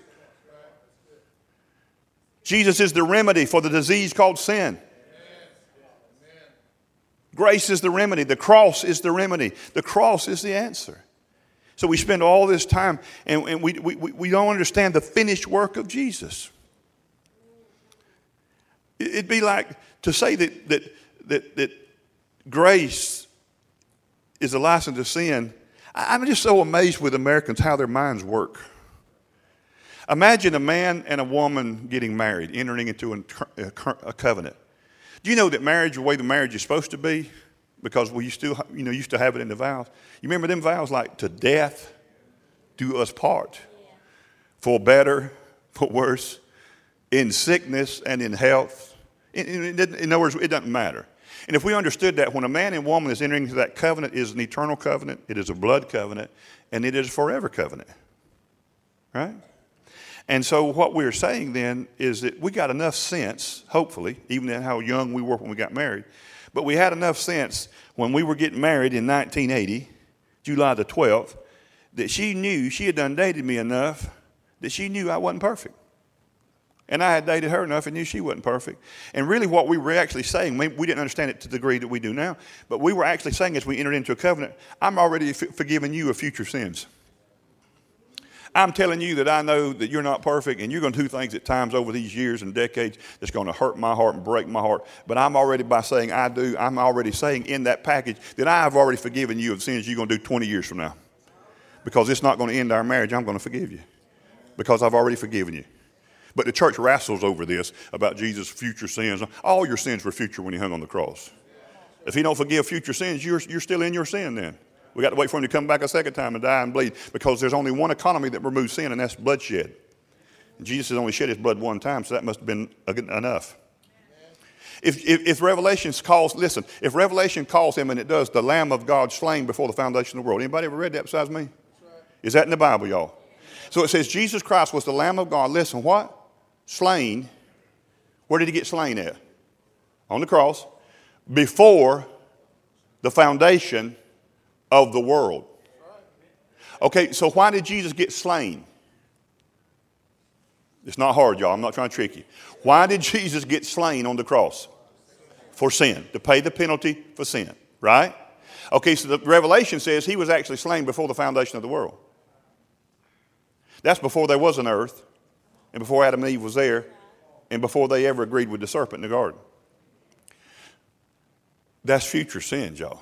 Jesus is the remedy for the disease called sin. Grace is the remedy. The cross is the remedy. The cross is the answer. So we spend all this time and, and we, we, we don't understand the finished work of Jesus. It'd be like to say that, that, that, that grace is a license to sin. I'm just so amazed with Americans how their minds work. Imagine a man and a woman getting married, entering into a, a covenant. Do you know that marriage, the way the marriage is supposed to be, because we still, you know, used to have it in the vows. You remember them vows like to death do us part, for better, for worse, in sickness and in health. In, in, in other words, it doesn't matter. And if we understood that when a man and woman is entering into that covenant, it is an eternal covenant, it is a blood covenant, and it is a forever covenant. Right? And so what we're saying then is that we got enough sense, hopefully, even in how young we were when we got married, but we had enough sense when we were getting married in nineteen eighty, July the twelfth, that she knew, she had done dated me enough that she knew I wasn't perfect. And I had dated her enough and knew she wasn't perfect. And really what we were actually saying, we, we didn't understand it to the degree that we do now, but we were actually saying as we entered into a covenant, I'm already f- forgiving you of future sins. I'm telling you that I know that you're not perfect and you're going to do things at times over these years and decades that's going to hurt my heart and break my heart. But I'm already, by saying I do, I'm already saying in that package that I have already forgiven you of sins you're going to do twenty years from now. Because it's not going to end our marriage. I'm going to forgive you. Because I've already forgiven you. But the church wrestles over this about Jesus' future sins. All your sins were future when he hung on the cross. If he don't forgive future sins, you're, you're still in your sin then. We got to wait for him to come back a second time and die and bleed, because there's only one economy that removes sin, and that's bloodshed. And Jesus has only shed his blood one time, so that must have been enough. If, if, if Revelation calls, listen, if Revelation calls him, and it does, the Lamb of God slain before the foundation of the world. Anybody ever read that besides me? Is that in the Bible, y'all? So it says Jesus Christ was the Lamb of God. Listen, what? Slain. Where did he get slain at? On the cross. Before the foundation of the world. Okay, so why did Jesus get slain? It's not hard, y'all. I'm not trying to trick you. Why did Jesus get slain on the cross? For sin. To pay the penalty for sin. Right? Okay, so the Revelation says he was actually slain before the foundation of the world. That's before there was an earth, and before Adam and Eve was there, and before they ever agreed with the serpent in the garden. That's future sins, y'all.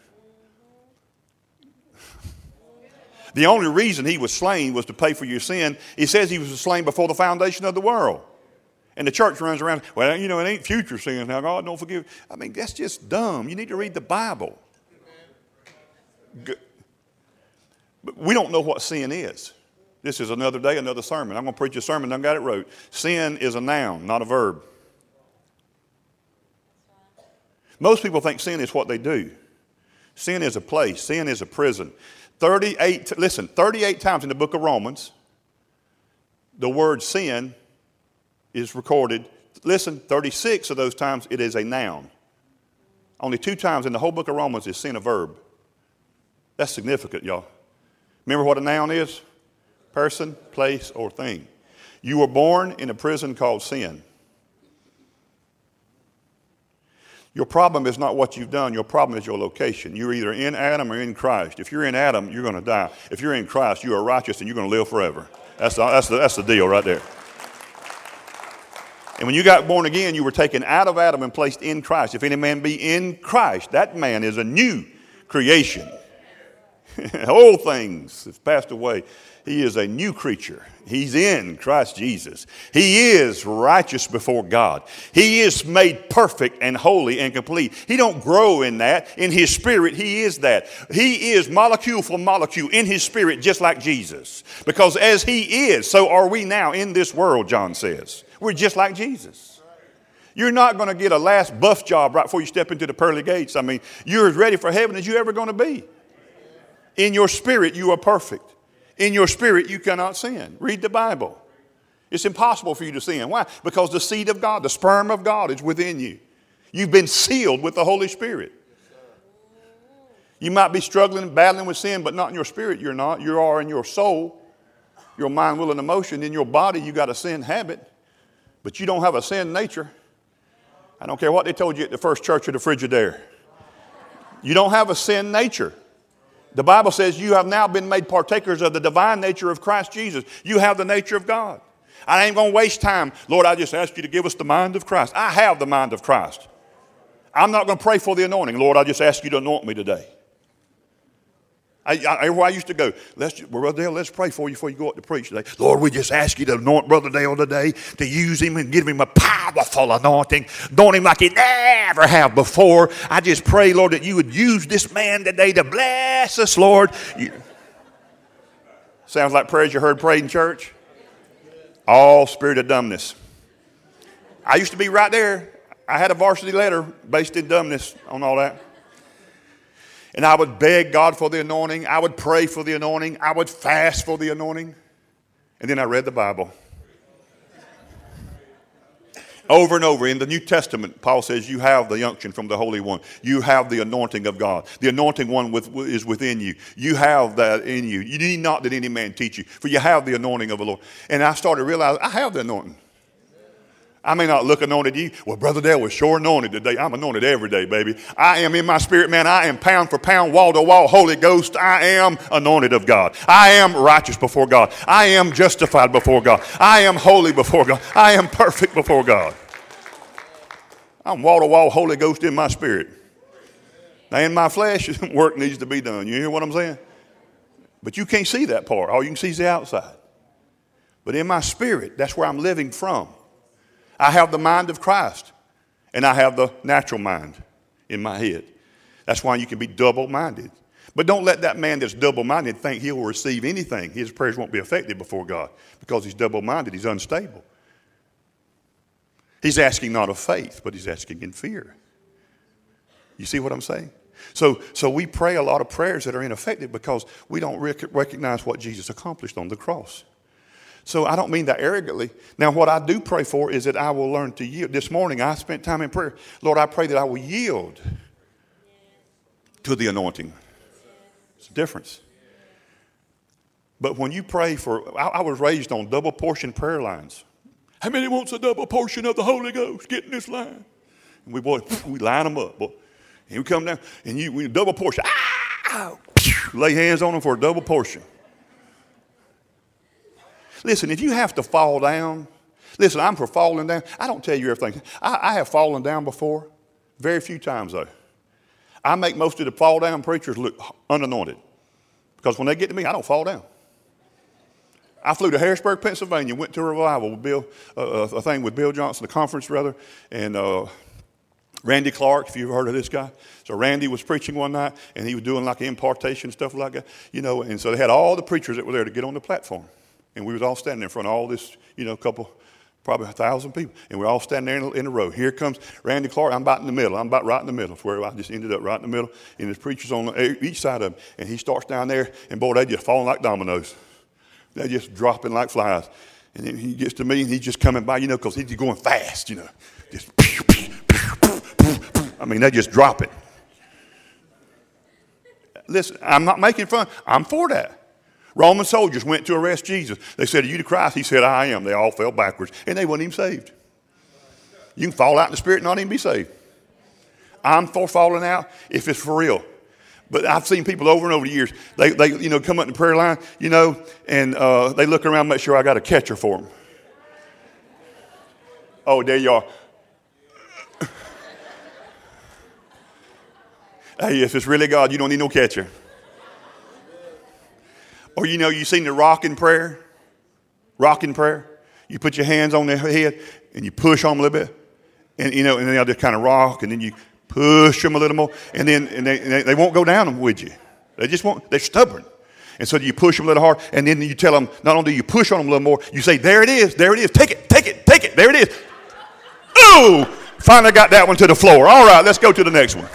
The only reason he was slain was to pay for your sin. He says he was slain before the foundation of the world. And the church runs around, well, you know, it ain't future sins. Now, God don't forgive. I mean, that's just dumb. You need to read the Bible. But we don't know what sin is. This is another day, another sermon. I'm going to preach a sermon. I got it wrote. Sin is a noun, not a verb. Most people think sin is what they do. Sin is a place. Sin is a prison. thirty-eight, listen, thirty-eight times in the book of Romans, the word sin is recorded. Listen, thirty-six of those times it is a noun. Only two times in the whole book of Romans is sin a verb. That's significant, y'all. Remember what a noun is? Person, place, or thing. You were born in a prison called sin. Your problem is not what you've done. Your problem is your location. You're either in Adam or in Christ. If you're in Adam, you're going to die. If you're in Christ, you are righteous and you're going to live forever. That's the, that's the, that's the deal right there. And when you got born again, you were taken out of Adam and placed in Christ. If any man be in Christ, that man is a new creation. Old things have passed away. He is a new creature. He's in Christ Jesus. He is righteous before God. He is made perfect and holy and complete. He don't grow in that. In his spirit, he is that. He is molecule for molecule in his spirit, just like Jesus. Because as he is, so are we now in this world, John says. We're just like Jesus. You're not going to get a last buff job right before you step into the pearly gates. I mean, you're as ready for heaven as you're ever going to be. In your spirit, you are perfect. In your spirit, you cannot sin. Read the Bible. It's impossible for you to sin. Why? Because the seed of God, the sperm of God is within you. You've been sealed with the Holy Spirit. You might be struggling, battling with sin, but not in your spirit you're not. You are in your soul, your mind, will, and emotion. In your body, you got a sin habit, but you don't have a sin nature. I don't care what they told you at the first church of the Frigidaire. You don't have a sin nature. The Bible says you have now been made partakers of the divine nature of Christ Jesus. You have the nature of God. I ain't going to waste time. Lord, I just ask you to give us the mind of Christ. I have the mind of Christ. I'm not going to pray for the anointing. Lord, I just ask you to anoint me today. I, I, everywhere I used to go, let's, well, Brother Dale, let's pray for you before you go up to preach today. Lord, we just ask you to anoint Brother Dale today, to use him and give him a powerful anointing. Anoint him like he never have before. I just pray, Lord, that you would use this man today to bless us, Lord. You, sounds like prayers you heard prayed in church. All spirit of dumbness. I used to be right there. I had a varsity letter based in dumbness on all that. And I would beg God for the anointing. I would pray for the anointing. I would fast for the anointing. And then I read the Bible. Over and over in the New Testament, Paul says you have the unction from the Holy One. You have the anointing of God. The anointing one with, is within you. You have that in you. You need not that any man teach you, for you have the anointing of the Lord. And I started to realize I have the anointing. I may not look anointed to you. Well, Brother Dale was sure anointed today. I'm anointed every day, baby. I am in my spirit, man. I am pound for pound, wall to wall, Holy Ghost. I am anointed of God. I am righteous before God. I am justified before God. I am holy before God. I am perfect before God. I'm wall to wall, Holy Ghost in my spirit. Now, in my flesh, work needs to be done. You hear what I'm saying? But you can't see that part. All you can see is the outside. But in my spirit, that's where I'm living from. I have the mind of Christ, and I have the natural mind in my head. That's why you can be double-minded. But don't let that man that's double-minded think he'll receive anything. His prayers won't be effective before God because he's double-minded. He's unstable. He's asking not of faith, but he's asking in fear. You see what I'm saying? So, so we pray a lot of prayers that are ineffective because we don't rec- recognize what Jesus accomplished on the cross. So I don't mean that arrogantly. Now, what I do pray for is that I will learn to yield. This morning, I spent time in prayer. Lord, I pray that I will yield to the anointing. It's a difference. But when you pray for, I, I was raised on double portion prayer lines. How many wants a double portion of the Holy Ghost? Get in this line. And we, boy, we line them up. Boy. And we come down, and you we double portion. Ah! Lay hands on them for a double portion. Listen, if you have to fall down, listen, I'm for falling down. I don't tell you everything. I, I have fallen down before, very few times though. I make most of the fall down preachers look unanointed because when they get to me, I don't fall down. I flew to Harrisburg, Pennsylvania, went to a revival with Bill, uh, a thing with Bill Johnson, a conference rather, and uh, Randy Clark, if you've heard of this guy. So Randy was preaching one night, and he was doing like impartation stuff like that, you know, and so they had all the preachers that were there to get on the platform. And we was all standing in front of all this, you know, couple, probably a thousand people. And we're all standing there in a, in a row. Here comes Randy Clark. I'm about in the middle. I'm about right in the middle. It's where I just ended up right in the middle. And there's preachers on each side of him. And he starts down there. And boy, they just falling like dominoes. They're just dropping like flies. And then he gets to me and he's just coming by, you know, because he's going fast, you know. Just, I mean, they just drop it. Listen, I'm not making fun. I'm for that. Roman soldiers went to arrest Jesus. They said, are you the Christ? He said, I am. They all fell backwards. And they weren't even saved. You can fall out in the spirit and not even be saved. I'm for falling out if it's for real. But I've seen people over and over the years, they, they you know, come up in the prayer line, you know, and uh, they look around and make sure I got a catcher for them. Oh, there you are. Hey, if it's really God, you don't need no catcher. Or, you know, you seen the rocking prayer? Rocking prayer. You put your hands on their head and you push on them a little bit. And, you know, and they'll just kind of rock, and then you push them a little more. And then and they, and they, they won't go down them with you. They just won't. They're stubborn. And so you push them a little hard, and then you tell them, not only do you push on them a little more, you say, there it is, there it is. Take it, take it, take it. There it is. Ooh! Finally got that one to the floor. All right, let's go to the next one.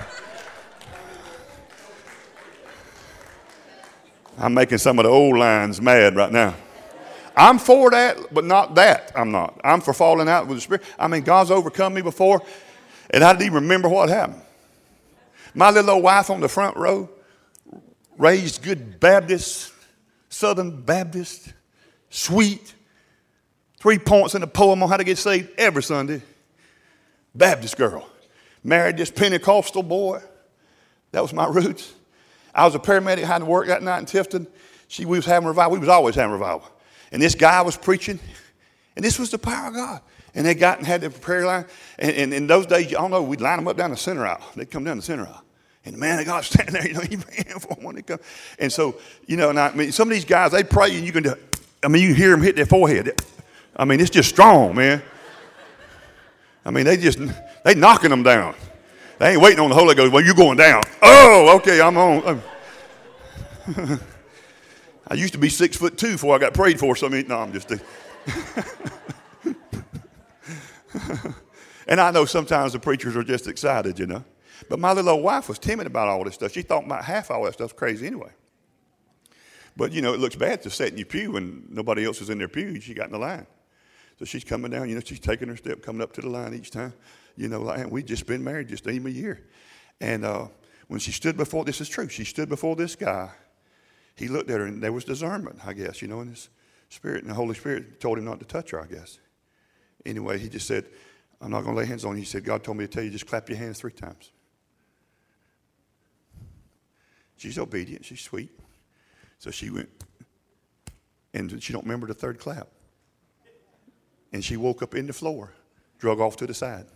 I'm making some of the old lines mad right now. I'm for that, but not that. I'm not. I'm for falling out with the Spirit. I mean, God's overcome me before, and I didn't even remember what happened. My little old wife on the front row, raised good Baptist, Southern Baptist, sweet. Three points in the poem on how to get saved every Sunday. Baptist girl. Married this Pentecostal boy. That was my roots. I was a paramedic, had to work that night in Tifton. She, we was having revival. We was always having revival. And this guy was preaching, and this was the power of God. And they got and had the prayer line. And, and in those days, I don't know, we'd line them up down the center aisle. They'd come down the center aisle. And the man of God standing there, you know, he ran for them when they come. And so, you know, and I, I mean, some of these guys, they pray, and you can do, I mean, you hear them hit their forehead. I mean, it's just strong, man. I mean, they just, they knocking them down. They ain't waiting on the Holy Ghost. Well, you're going down. Oh, okay, I'm on. I used to be six foot two before I got prayed for. So I mean, no, I'm just. And I know sometimes the preachers are just excited, you know. But my little old wife was timid about all this stuff. She thought about half all that stuff's crazy anyway. But, you know, it looks bad to sit in your pew when nobody else is in their pew. She got in the line. So she's coming down, you know, she's taking her step, coming up to the line each time. You know, like, we'd just been married just even a year. And uh, when she stood before, this is true, she stood before this guy. He looked at her, and there was discernment, I guess, you know, in his spirit. And the Holy Spirit told him not to touch her, I guess. Anyway, he just said, I'm not going to lay hands on you. He said, God told me to tell you, just clap your hands three times. She's obedient. She's sweet. So she went, and she don't remember the third clap. And she woke up in the floor, drug off to the side.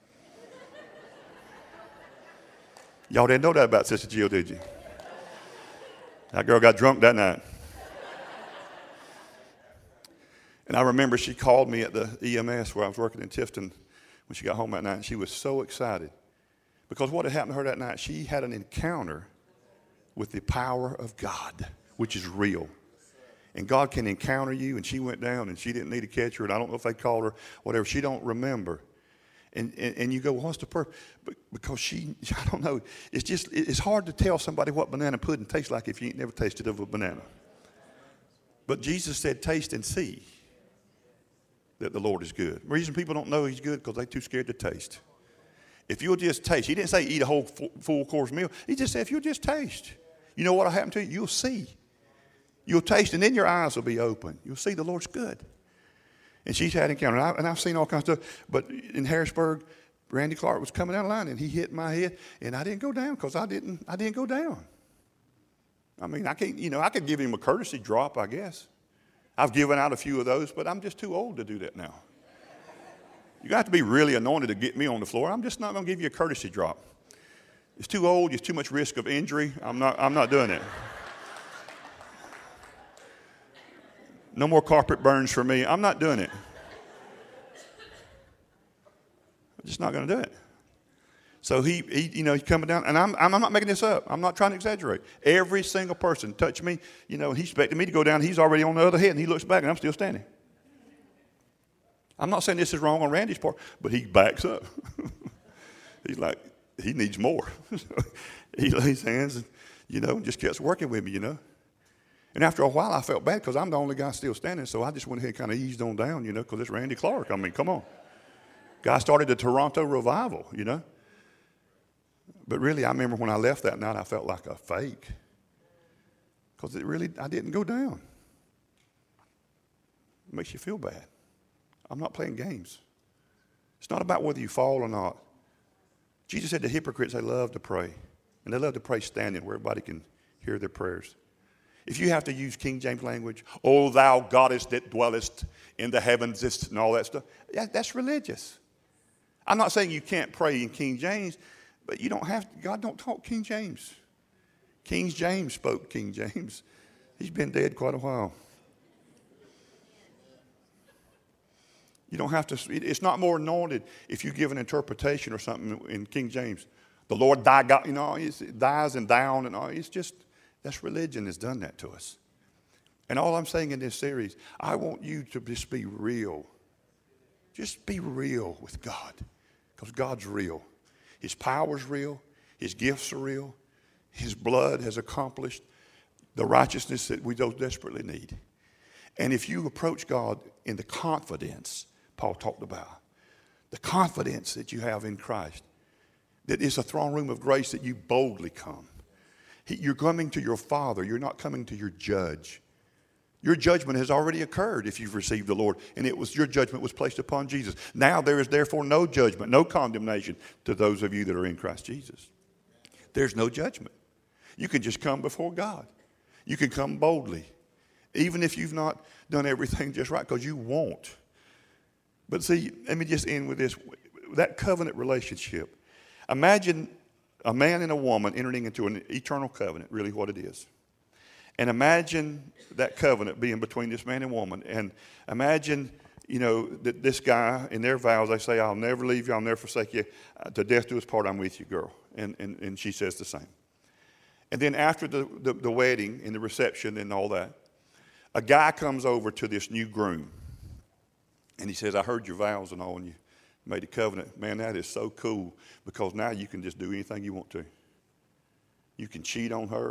Y'all didn't know that about Sister Jill, did you? That girl got drunk that night. And I remember she called me at the E M S where I was working in Tifton when she got home that night, and she was so excited. Because what had happened to her that night, she had an encounter with the power of God, which is real. And God can encounter you, and she went down, and she didn't need a catcher, and I don't know if they called her, whatever. She don't remember. And, and, and you go, well, what's the purpose? Because she, I don't know. It's just, it's hard to tell somebody what banana pudding tastes like if you ain't never tasted of a banana. But Jesus said, taste and see that the Lord is good. The reason people don't know he's good because they're too scared to taste. If you'll just taste, he didn't say eat a whole full course meal. He just said, if you'll just taste, you know what will happen to you? You'll see. You'll taste, and then your eyes will be open. You'll see the Lord's good. And she's had encounter, and, I, and I've seen all kinds of stuff. But in Harrisburg, Randy Clark was coming down the line, and he hit my head, and I didn't go down because I didn't. I didn't go down. I mean, I can't. You know, I could give him a courtesy drop, I guess. I've given out a few of those, but I'm just too old to do that now. You got to be really anointed to get me on the floor. I'm just not going to give you a courtesy drop. It's too old. It's too much risk of injury. I'm not. I'm not doing it. No more carpet burns for me. I'm not doing it. I'm just not going to do it. So he, he, you know, he's coming down, and I'm, I'm not making this up. I'm not trying to exaggerate. Every single person touched me, you know, and he expected me to go down. He's already on the other head, and he looks back, and I'm still standing. I'm not saying this is wrong on Randy's part, but he backs up. He's like, he needs more. He lays hands, and, you know, just keeps working with me, you know. And after a while, I felt bad because I'm the only guy still standing, so I just went ahead and kind of eased on down, you know, because it's Randy Clark. I mean, come on. Guy started the Toronto revival, you know. But really, I remember when I left that night, I felt like a fake because it really, I didn't go down. It makes you feel bad. I'm not playing games. It's not about whether you fall or not. Jesus said the hypocrites, they love to pray, and they love to pray standing where everybody can hear their prayers. If you have to use King James language, "O thou goddess that dwellest in the heavens," and all that stuff, yeah, that's religious. I'm not saying you can't pray in King James, but you don't have to. God don't talk King James. King James spoke King James. He's been dead quite a while. You don't have to, it's not more anointed if you give an interpretation or something in King James. The Lord thy God, you know, it dies and down and all. It's just, that's religion has done that to us. And all I'm saying in this series, I want you to just be real. Just be real with God, because God's real. His power's real. His gifts are real. His blood has accomplished the righteousness that we so desperately need. And if you approach God in the confidence Paul talked about, the confidence that you have in Christ, that is a throne room of grace that you boldly come. He, you're coming to your Father. You're not coming to your judge. Your judgment has already occurred if you've received the Lord, and it was your judgment was placed upon Jesus. Now there is therefore no judgment, no condemnation to those of you that are in Christ Jesus. There's no judgment. You can just come before God. You can come boldly, even if you've not done everything just right, because you won't. But see, let me just end with this. That covenant relationship. Imagine a man and a woman entering into an eternal covenant, really what it is. And imagine that covenant being between this man and woman. And imagine, you know, that this guy, in their vows, they say, I'll never leave you, I'll never forsake you. Uh, to death do us part, I'm with you, girl. And, and, and she says the same. And then after the, the, the wedding and the reception and all that, a guy comes over to this new groom. And he says, I heard your vows and all, and you made a covenant. Man, that is so cool, because now you can just do anything you want to. You can cheat on her.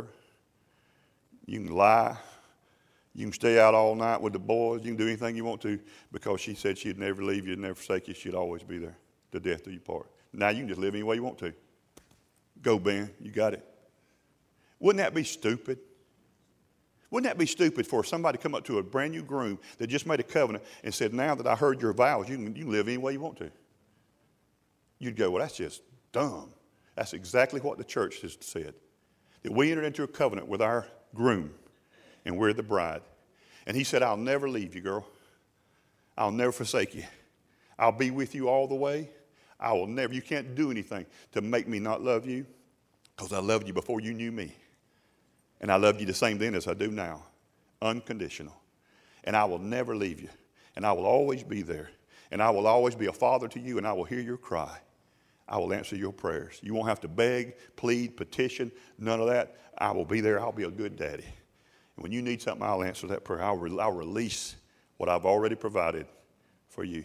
You can lie. You can stay out all night with the boys. You can do anything you want to, because she said she'd never leave you, never forsake you. She'd always be there. To death do you part. Now you can just live any way you want to. Go, Ben. You got it. Wouldn't that be stupid? Wouldn't that be stupid for somebody to come up to a brand new groom that just made a covenant and said, now that I heard your vows, you can, you can live any way you want to? You'd go, well, that's just dumb. That's exactly what the church has said. That we entered into a covenant with our groom, and we're the bride. And he said, I'll never leave you, girl. I'll never forsake you. I'll be with you all the way. I will never, you can't do anything to make me not love you, because I loved you before you knew me. And I love you the same then as I do now, unconditional. And I will never leave you. And I will always be there. And I will always be a father to you, and I will hear your cry. I will answer your prayers. You won't have to beg, plead, petition, none of that. I will be there. I'll be a good daddy. And when you need something, I'll answer that prayer. I'll, re- I'll release what I've already provided for you.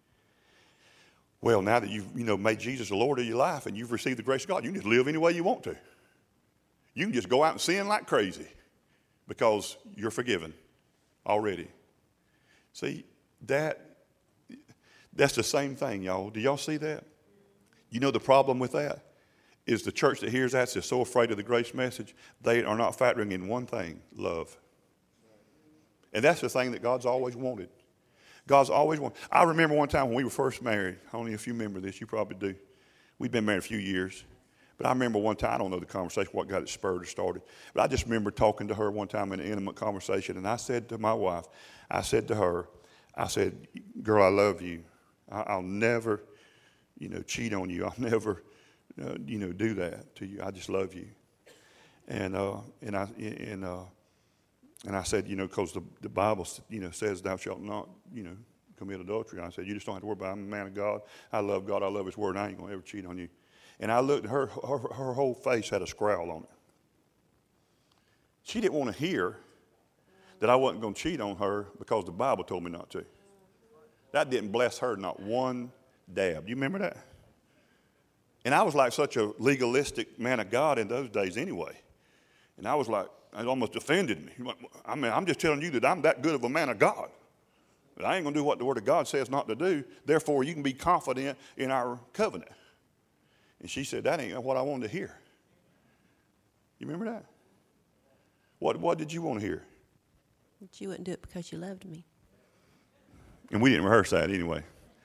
Well, now that you've you know, made Jesus the Lord of your life and you've received the grace of God, you can just live any way you want to. You can just go out and sin like crazy because you're forgiven already. See, that that's the same thing, y'all. Do y'all see that? You know the problem with that is the church that hears that is so afraid of the grace message, they are not factoring in one thing, love. And that's the thing that God's always wanted. God's always wanted. I remember one time when we were first married. Only if you remember this, you probably do. We'd been married a few years. But I remember one time, I don't know the conversation, what got it spurred or started, but I just remember talking to her one time in an intimate conversation, and I said to my wife, I said to her, I said, girl, I love you. I'll never, you know, cheat on you. I'll never, uh, you know, do that to you. I just love you. And uh, and I and uh, and I said, you know, because the, the Bible, you know, says thou shalt not, you know, commit adultery. And I said, you just don't have to worry about it. I'm a man of God. I love God. I love His Word. And I ain't going to ever cheat on you. And I looked, her, her, her whole face had a scowl on it. She didn't want to hear that I wasn't going to cheat on her because the Bible told me not to. That didn't bless her not one dab. Do you remember that? And I was like such a legalistic man of God in those days anyway. And I was like, it almost offended me. I mean, I'm just telling you that I'm that good of a man of God. But I ain't going to do what the Word of God says not to do. Therefore, you can be confident in our covenant. And she said, that ain't what I wanted to hear. You remember that? What, what did you want to hear? That you wouldn't do it because you loved me. And we didn't rehearse that anyway.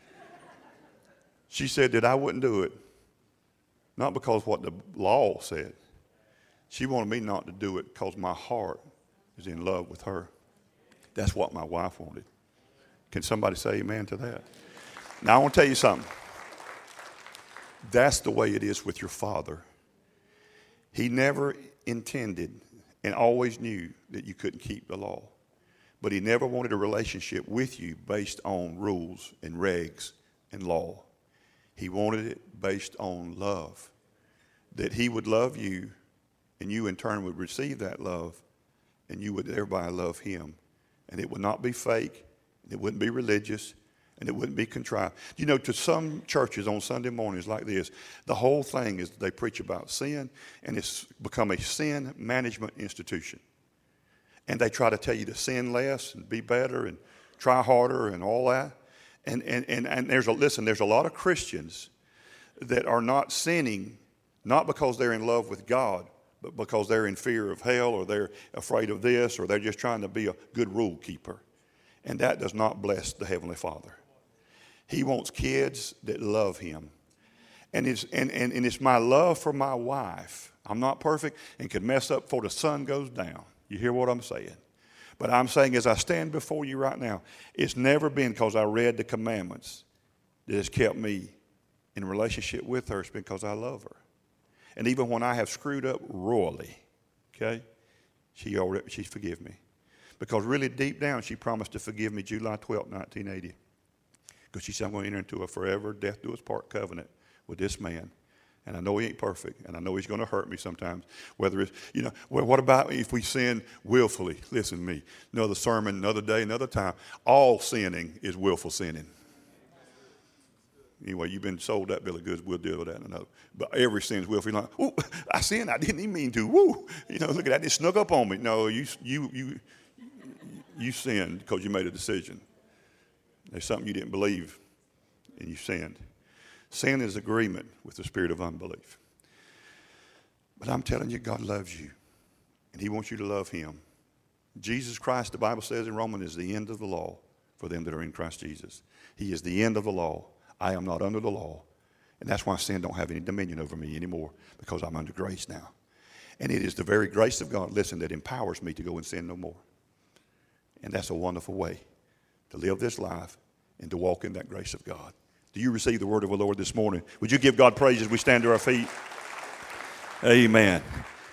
She said that I wouldn't do it, not because what the law said. She wanted me not to do it because my heart is in love with her. That's what my wife wanted. Can somebody say amen to that? Now, I want to tell you something. That's the way it is with your Father. He never intended and always knew that you couldn't keep the law. But he never wanted a relationship with you based on rules and regs and law. He wanted it based on love, that he would love you and you in turn would receive that love and you would thereby love him. And it would not be fake, and it wouldn't be religious, and it wouldn't be contrived. You know, to some churches on Sunday mornings like this, the whole thing is they preach about sin, and it's become a sin management institution. And they try to tell you to sin less and be better and try harder and all that. And, and, and, and there's a, listen, there's a lot of Christians that are not sinning, not because they're in love with God, but because they're in fear of hell, or they're afraid of this, or they're just trying to be a good rule keeper. And that does not bless the Heavenly Father. He wants kids that love him. And it's, and, and, and it's my love for my wife. I'm not perfect and could mess up before the sun goes down. You hear what I'm saying? But I'm saying as I stand before you right now, it's never been because I read the commandments that has kept me in a relationship with her. It's because I love her. And even when I have screwed up royally, okay, she already, she's forgiven me. Because really deep down, she promised to forgive me July twelfth, nineteen eighty. Because she said, I'm going to enter into a forever death do us part covenant with this man. And I know he ain't perfect, and I know he's going to hurt me sometimes. Whether it's, you know, well, what about if we sin willfully? Listen to me. Another sermon, another day, another time. All sinning is willful sinning. Anyway, you've been sold that bill of goods. We'll deal with that in another. But every sin is willful. You're like, ooh, I sinned. I didn't even mean to. Woo. You know, look at that. It snuck up on me. No, you, you, you, you sinned because you made a decision. There's something you didn't believe, and you sinned. Sin is agreement with the spirit of unbelief. But I'm telling you, God loves you, and he wants you to love him. Jesus Christ, the Bible says in Romans, is the end of the law for them that are in Christ Jesus. He is the end of the law. I am not under the law, and that's why sin don't have any dominion over me anymore, because I'm under grace now. And it is the very grace of God, listen, that empowers me to go and sin no more. And that's a wonderful way to live this life and to walk in that grace of God. Do you receive the word of the Lord this morning? Would you give God praise as we stand to our feet? Amen.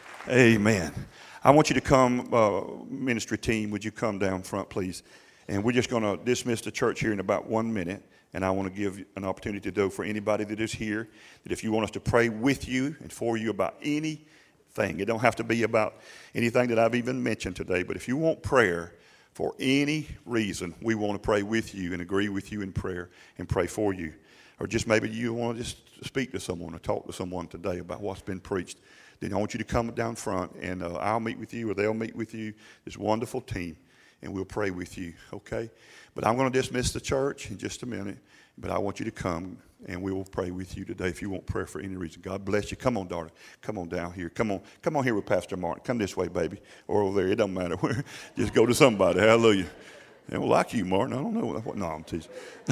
Amen. I want you to come, uh, ministry team, would you come down front, please? And we're just going to dismiss the church here in about one minute. And I want to give an opportunity to do for anybody that is here, that if you want us to pray with you and for you about anything, it don't have to be about anything that I've even mentioned today, but if you want prayer for any reason, we want to pray with you and agree with you in prayer and pray for you. Or just maybe you want to just speak to someone or talk to someone today about what's been preached. Then I want you to come down front, and uh, I'll meet with you or they'll meet with you, this wonderful team, and we'll pray with you, okay? But I'm going to dismiss the church in just a minute, but I want you to come, and we will pray with you today if you want prayer for any reason. God bless you. Come on, darling. Come on down here. Come on. Come on here with Pastor Martin. Come this way, baby, or over there. It doesn't matter where. Just go to somebody. Hallelujah. They don't like you, Martin. I don't know. What. No, I'm teasing.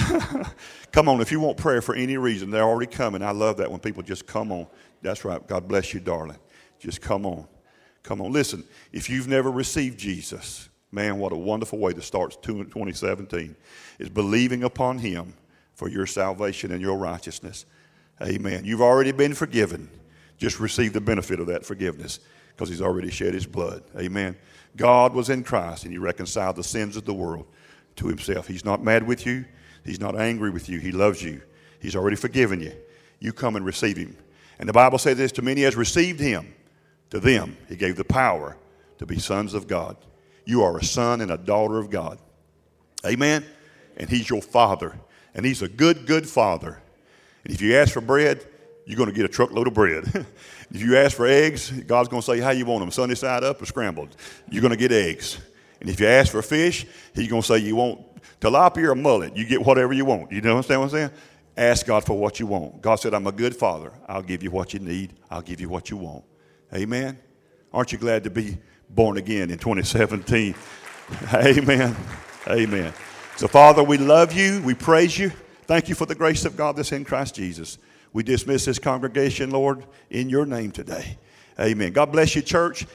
Come on. If you want prayer for any reason, they're already coming. I love that when people just come on. That's right. God bless you, darling. Just come on. Come on. Listen, if you've never received Jesus, man, what a wonderful way to start twenty seventeen is believing upon him for your salvation and your righteousness. Amen. You've already been forgiven. Just receive the benefit of that forgiveness because he's already shed his blood. Amen. God was in Christ, and he reconciled the sins of the world to himself. He's not mad with you. He's not angry with you. He loves you. He's already forgiven you. You come and receive him. And the Bible says this, to many has received him, to them he gave the power to be sons of God. You are a son and a daughter of God. Amen. And he's your father. And he's a good, good father. And if you ask for bread, you're going to get a truckload of bread. If you ask for eggs, God's going to say, how you want them, sunny side up or scrambled? You're going to get eggs. And if you ask for fish, he's going to say you want tilapia or mullet. You get whatever you want. You understand what I'm saying? Ask God for what you want. God said, I'm a good father. I'll give you what you need. I'll give you what you want. Amen. Aren't you glad to be born again in twenty seventeen? Amen. Amen. So, Father, we love you. We praise you. Thank you for the grace of God that's in Christ Jesus. We dismiss this congregation, Lord, in your name today. Amen. God bless you, church.